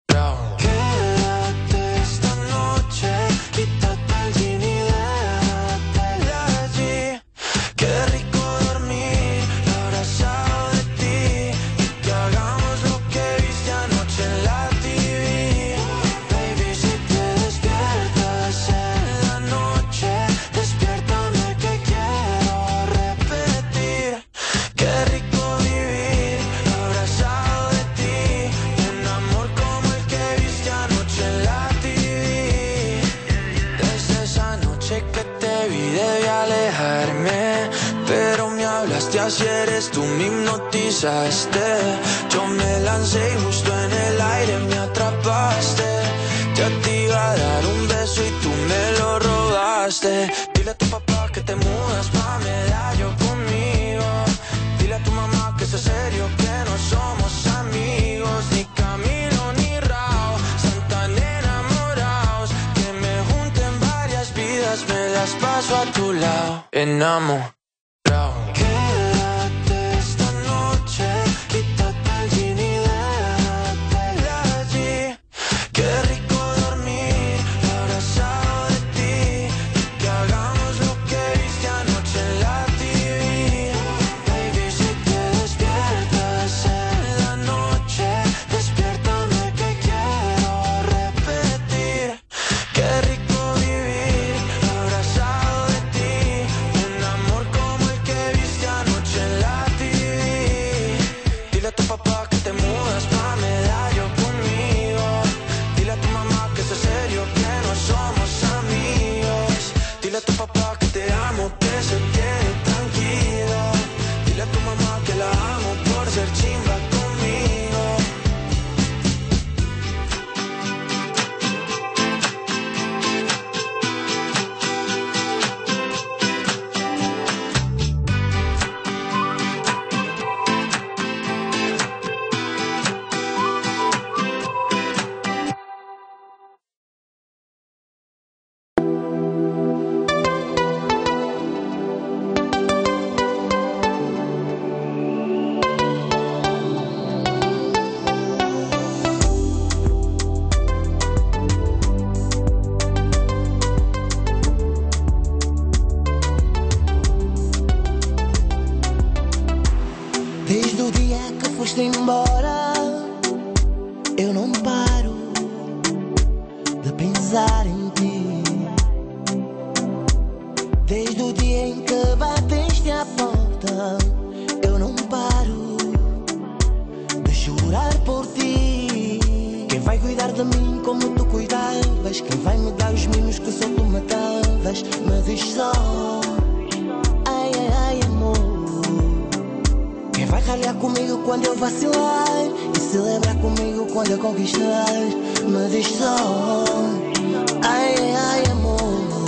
Quédate esta noche, quítate el jean y déjate allí. Qué rico dormir abrazado de ti y que hagamos lo que viste anoche en la T V. Baby, si te despiertas en la noche, despiértame que quiero repetir. Qué rico vivir abrazado de ti, un amor como el que viste anoche en la T V. Desde esa noche que te vi debí alejarme, pero me hablaste así, eres tú, me hipnotizaste. Yo me lancé y justo en el aire me atrapaste. Ya te iba a dar un beso y tú me lo robaste. Dile a tu papá que te mudas pa' Medallo conmigo. Dile a tu mamá que es serio, que no somos amigos, ni Camilo ni Rao. Están tan enamorados que me junten varias vidas, me las paso a tu lado, enamorado. Quédate esta noche, quítate el jean y déjate allí. Qué rico dormir abrazado de ti y que hagamos lo que viste anoche en la T V. Baby, si te despiertas en la noche, despiértame que quiero repetir. Qué rico vivir abrazado de ti, un amor como Desde o dia que foste embora, eu não paro de pensar em ti. Desde o dia em que bateste a porta, eu não paro de chorar por ti. Quem vai cuidar de mim como tu cuidavas? Quem vai me dar os mimos que só tu me davas? Me diz só, ai, ai, ai, amor. Quem vai ralhar comigo quando eu vacilar e celebrar comigo quando eu conquistar? Me diz só, ai, ai, ai, amor.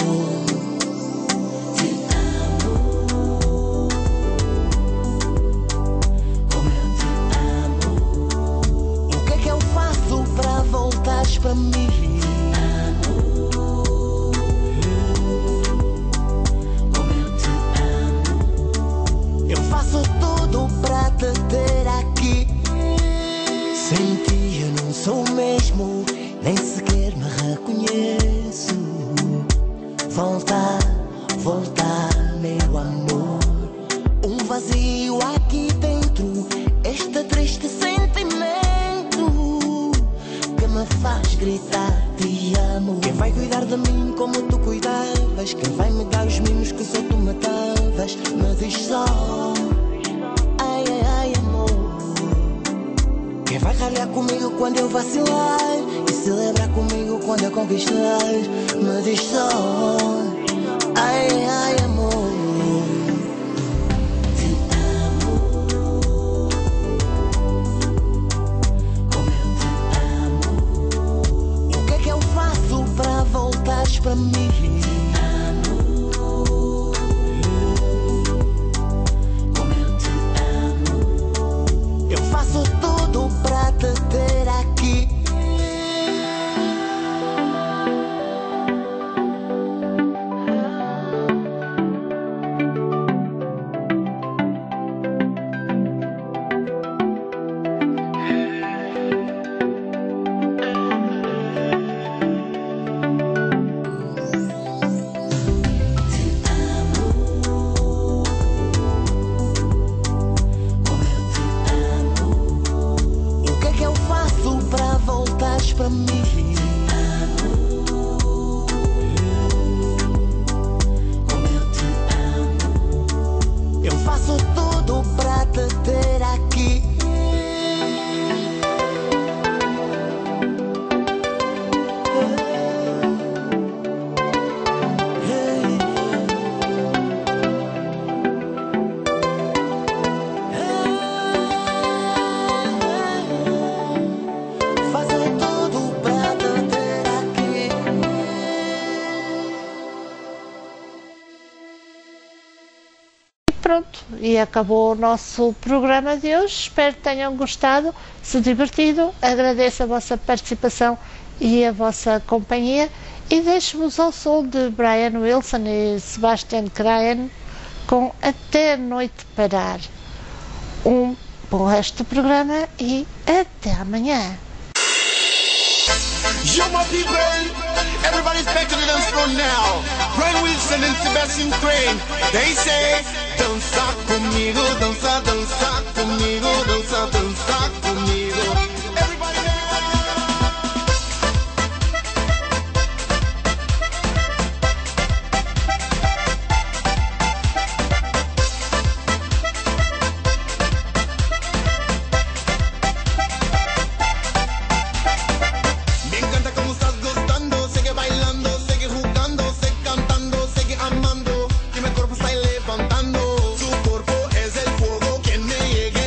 Voltas pra mim, amo, como eu te amo. Eu faço tudo pra te ter aqui. Sem ti eu não sou o mesmo, nem sequer me reconheço. Volta, volta, meu amor. Um vazio aqui dentro, este triste sentimento me faz gritar, te amo. Quem vai cuidar de mim como tu cuidavas? Quem vai me dar os mimos que só tu me davas? Me diz só, ai, ai, ai, amor. Quem vai ralhar comigo quando eu vacilar e celebrar comigo quando eu conquistar? Me diz só, ai, ai, amor. Pra voltares pra mim, amo, como eu te amo. Eu faço tudo pra te ter aqui. Pra mim, amo, como eu te amo. Eu faço tudo pra te ter aqui. Pronto, e acabou o nosso programa de hoje. Espero que tenham gostado, se divertido. Agradeço a vossa participação e a vossa companhia e deixo-vos ao som de Brian Wilson e Sebastian Cryan com Até a Noite Parar. Um bom resto do programa e até amanhã. Yo, my people, everybody's back to the dance floor now. Brian Wilson and Sebastian Crane, they say, dança comigo, dança, dança comigo, dança, dança comigo. Everybody amando, que mi cuerpo está levantando, su cuerpo es el fuego que me llegue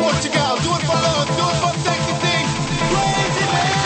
Portugal, do it for love, do it for sexy things. Crazy man.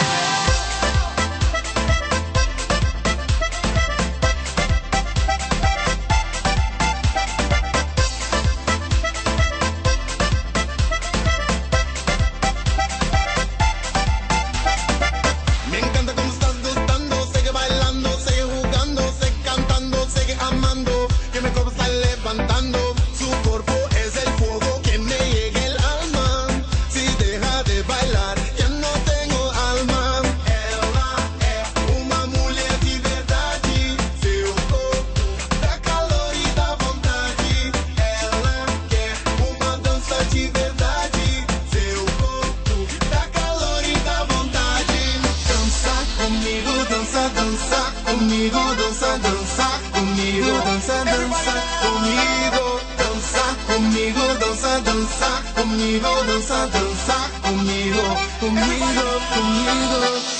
Me encanta cómo estás gustando, sigue bailando, sigue jugando, sigue cantando, sigue amando, que mi cuerpo está levantando, su cuerpo es el fuego que me llega el alma, si deja de bailar ya no tengo alma, ela é uma mulher de verdade, seu corpo dá calor e dá vontade, ela quer uma dança de verdade, seu corpo dá calor e dá vontade. Dança comigo, dança, dança comigo, dança, dança comigo, dança, dança comigo, dança comigo, dança, dança comigo, dança, dança comigo, comigo, comigo.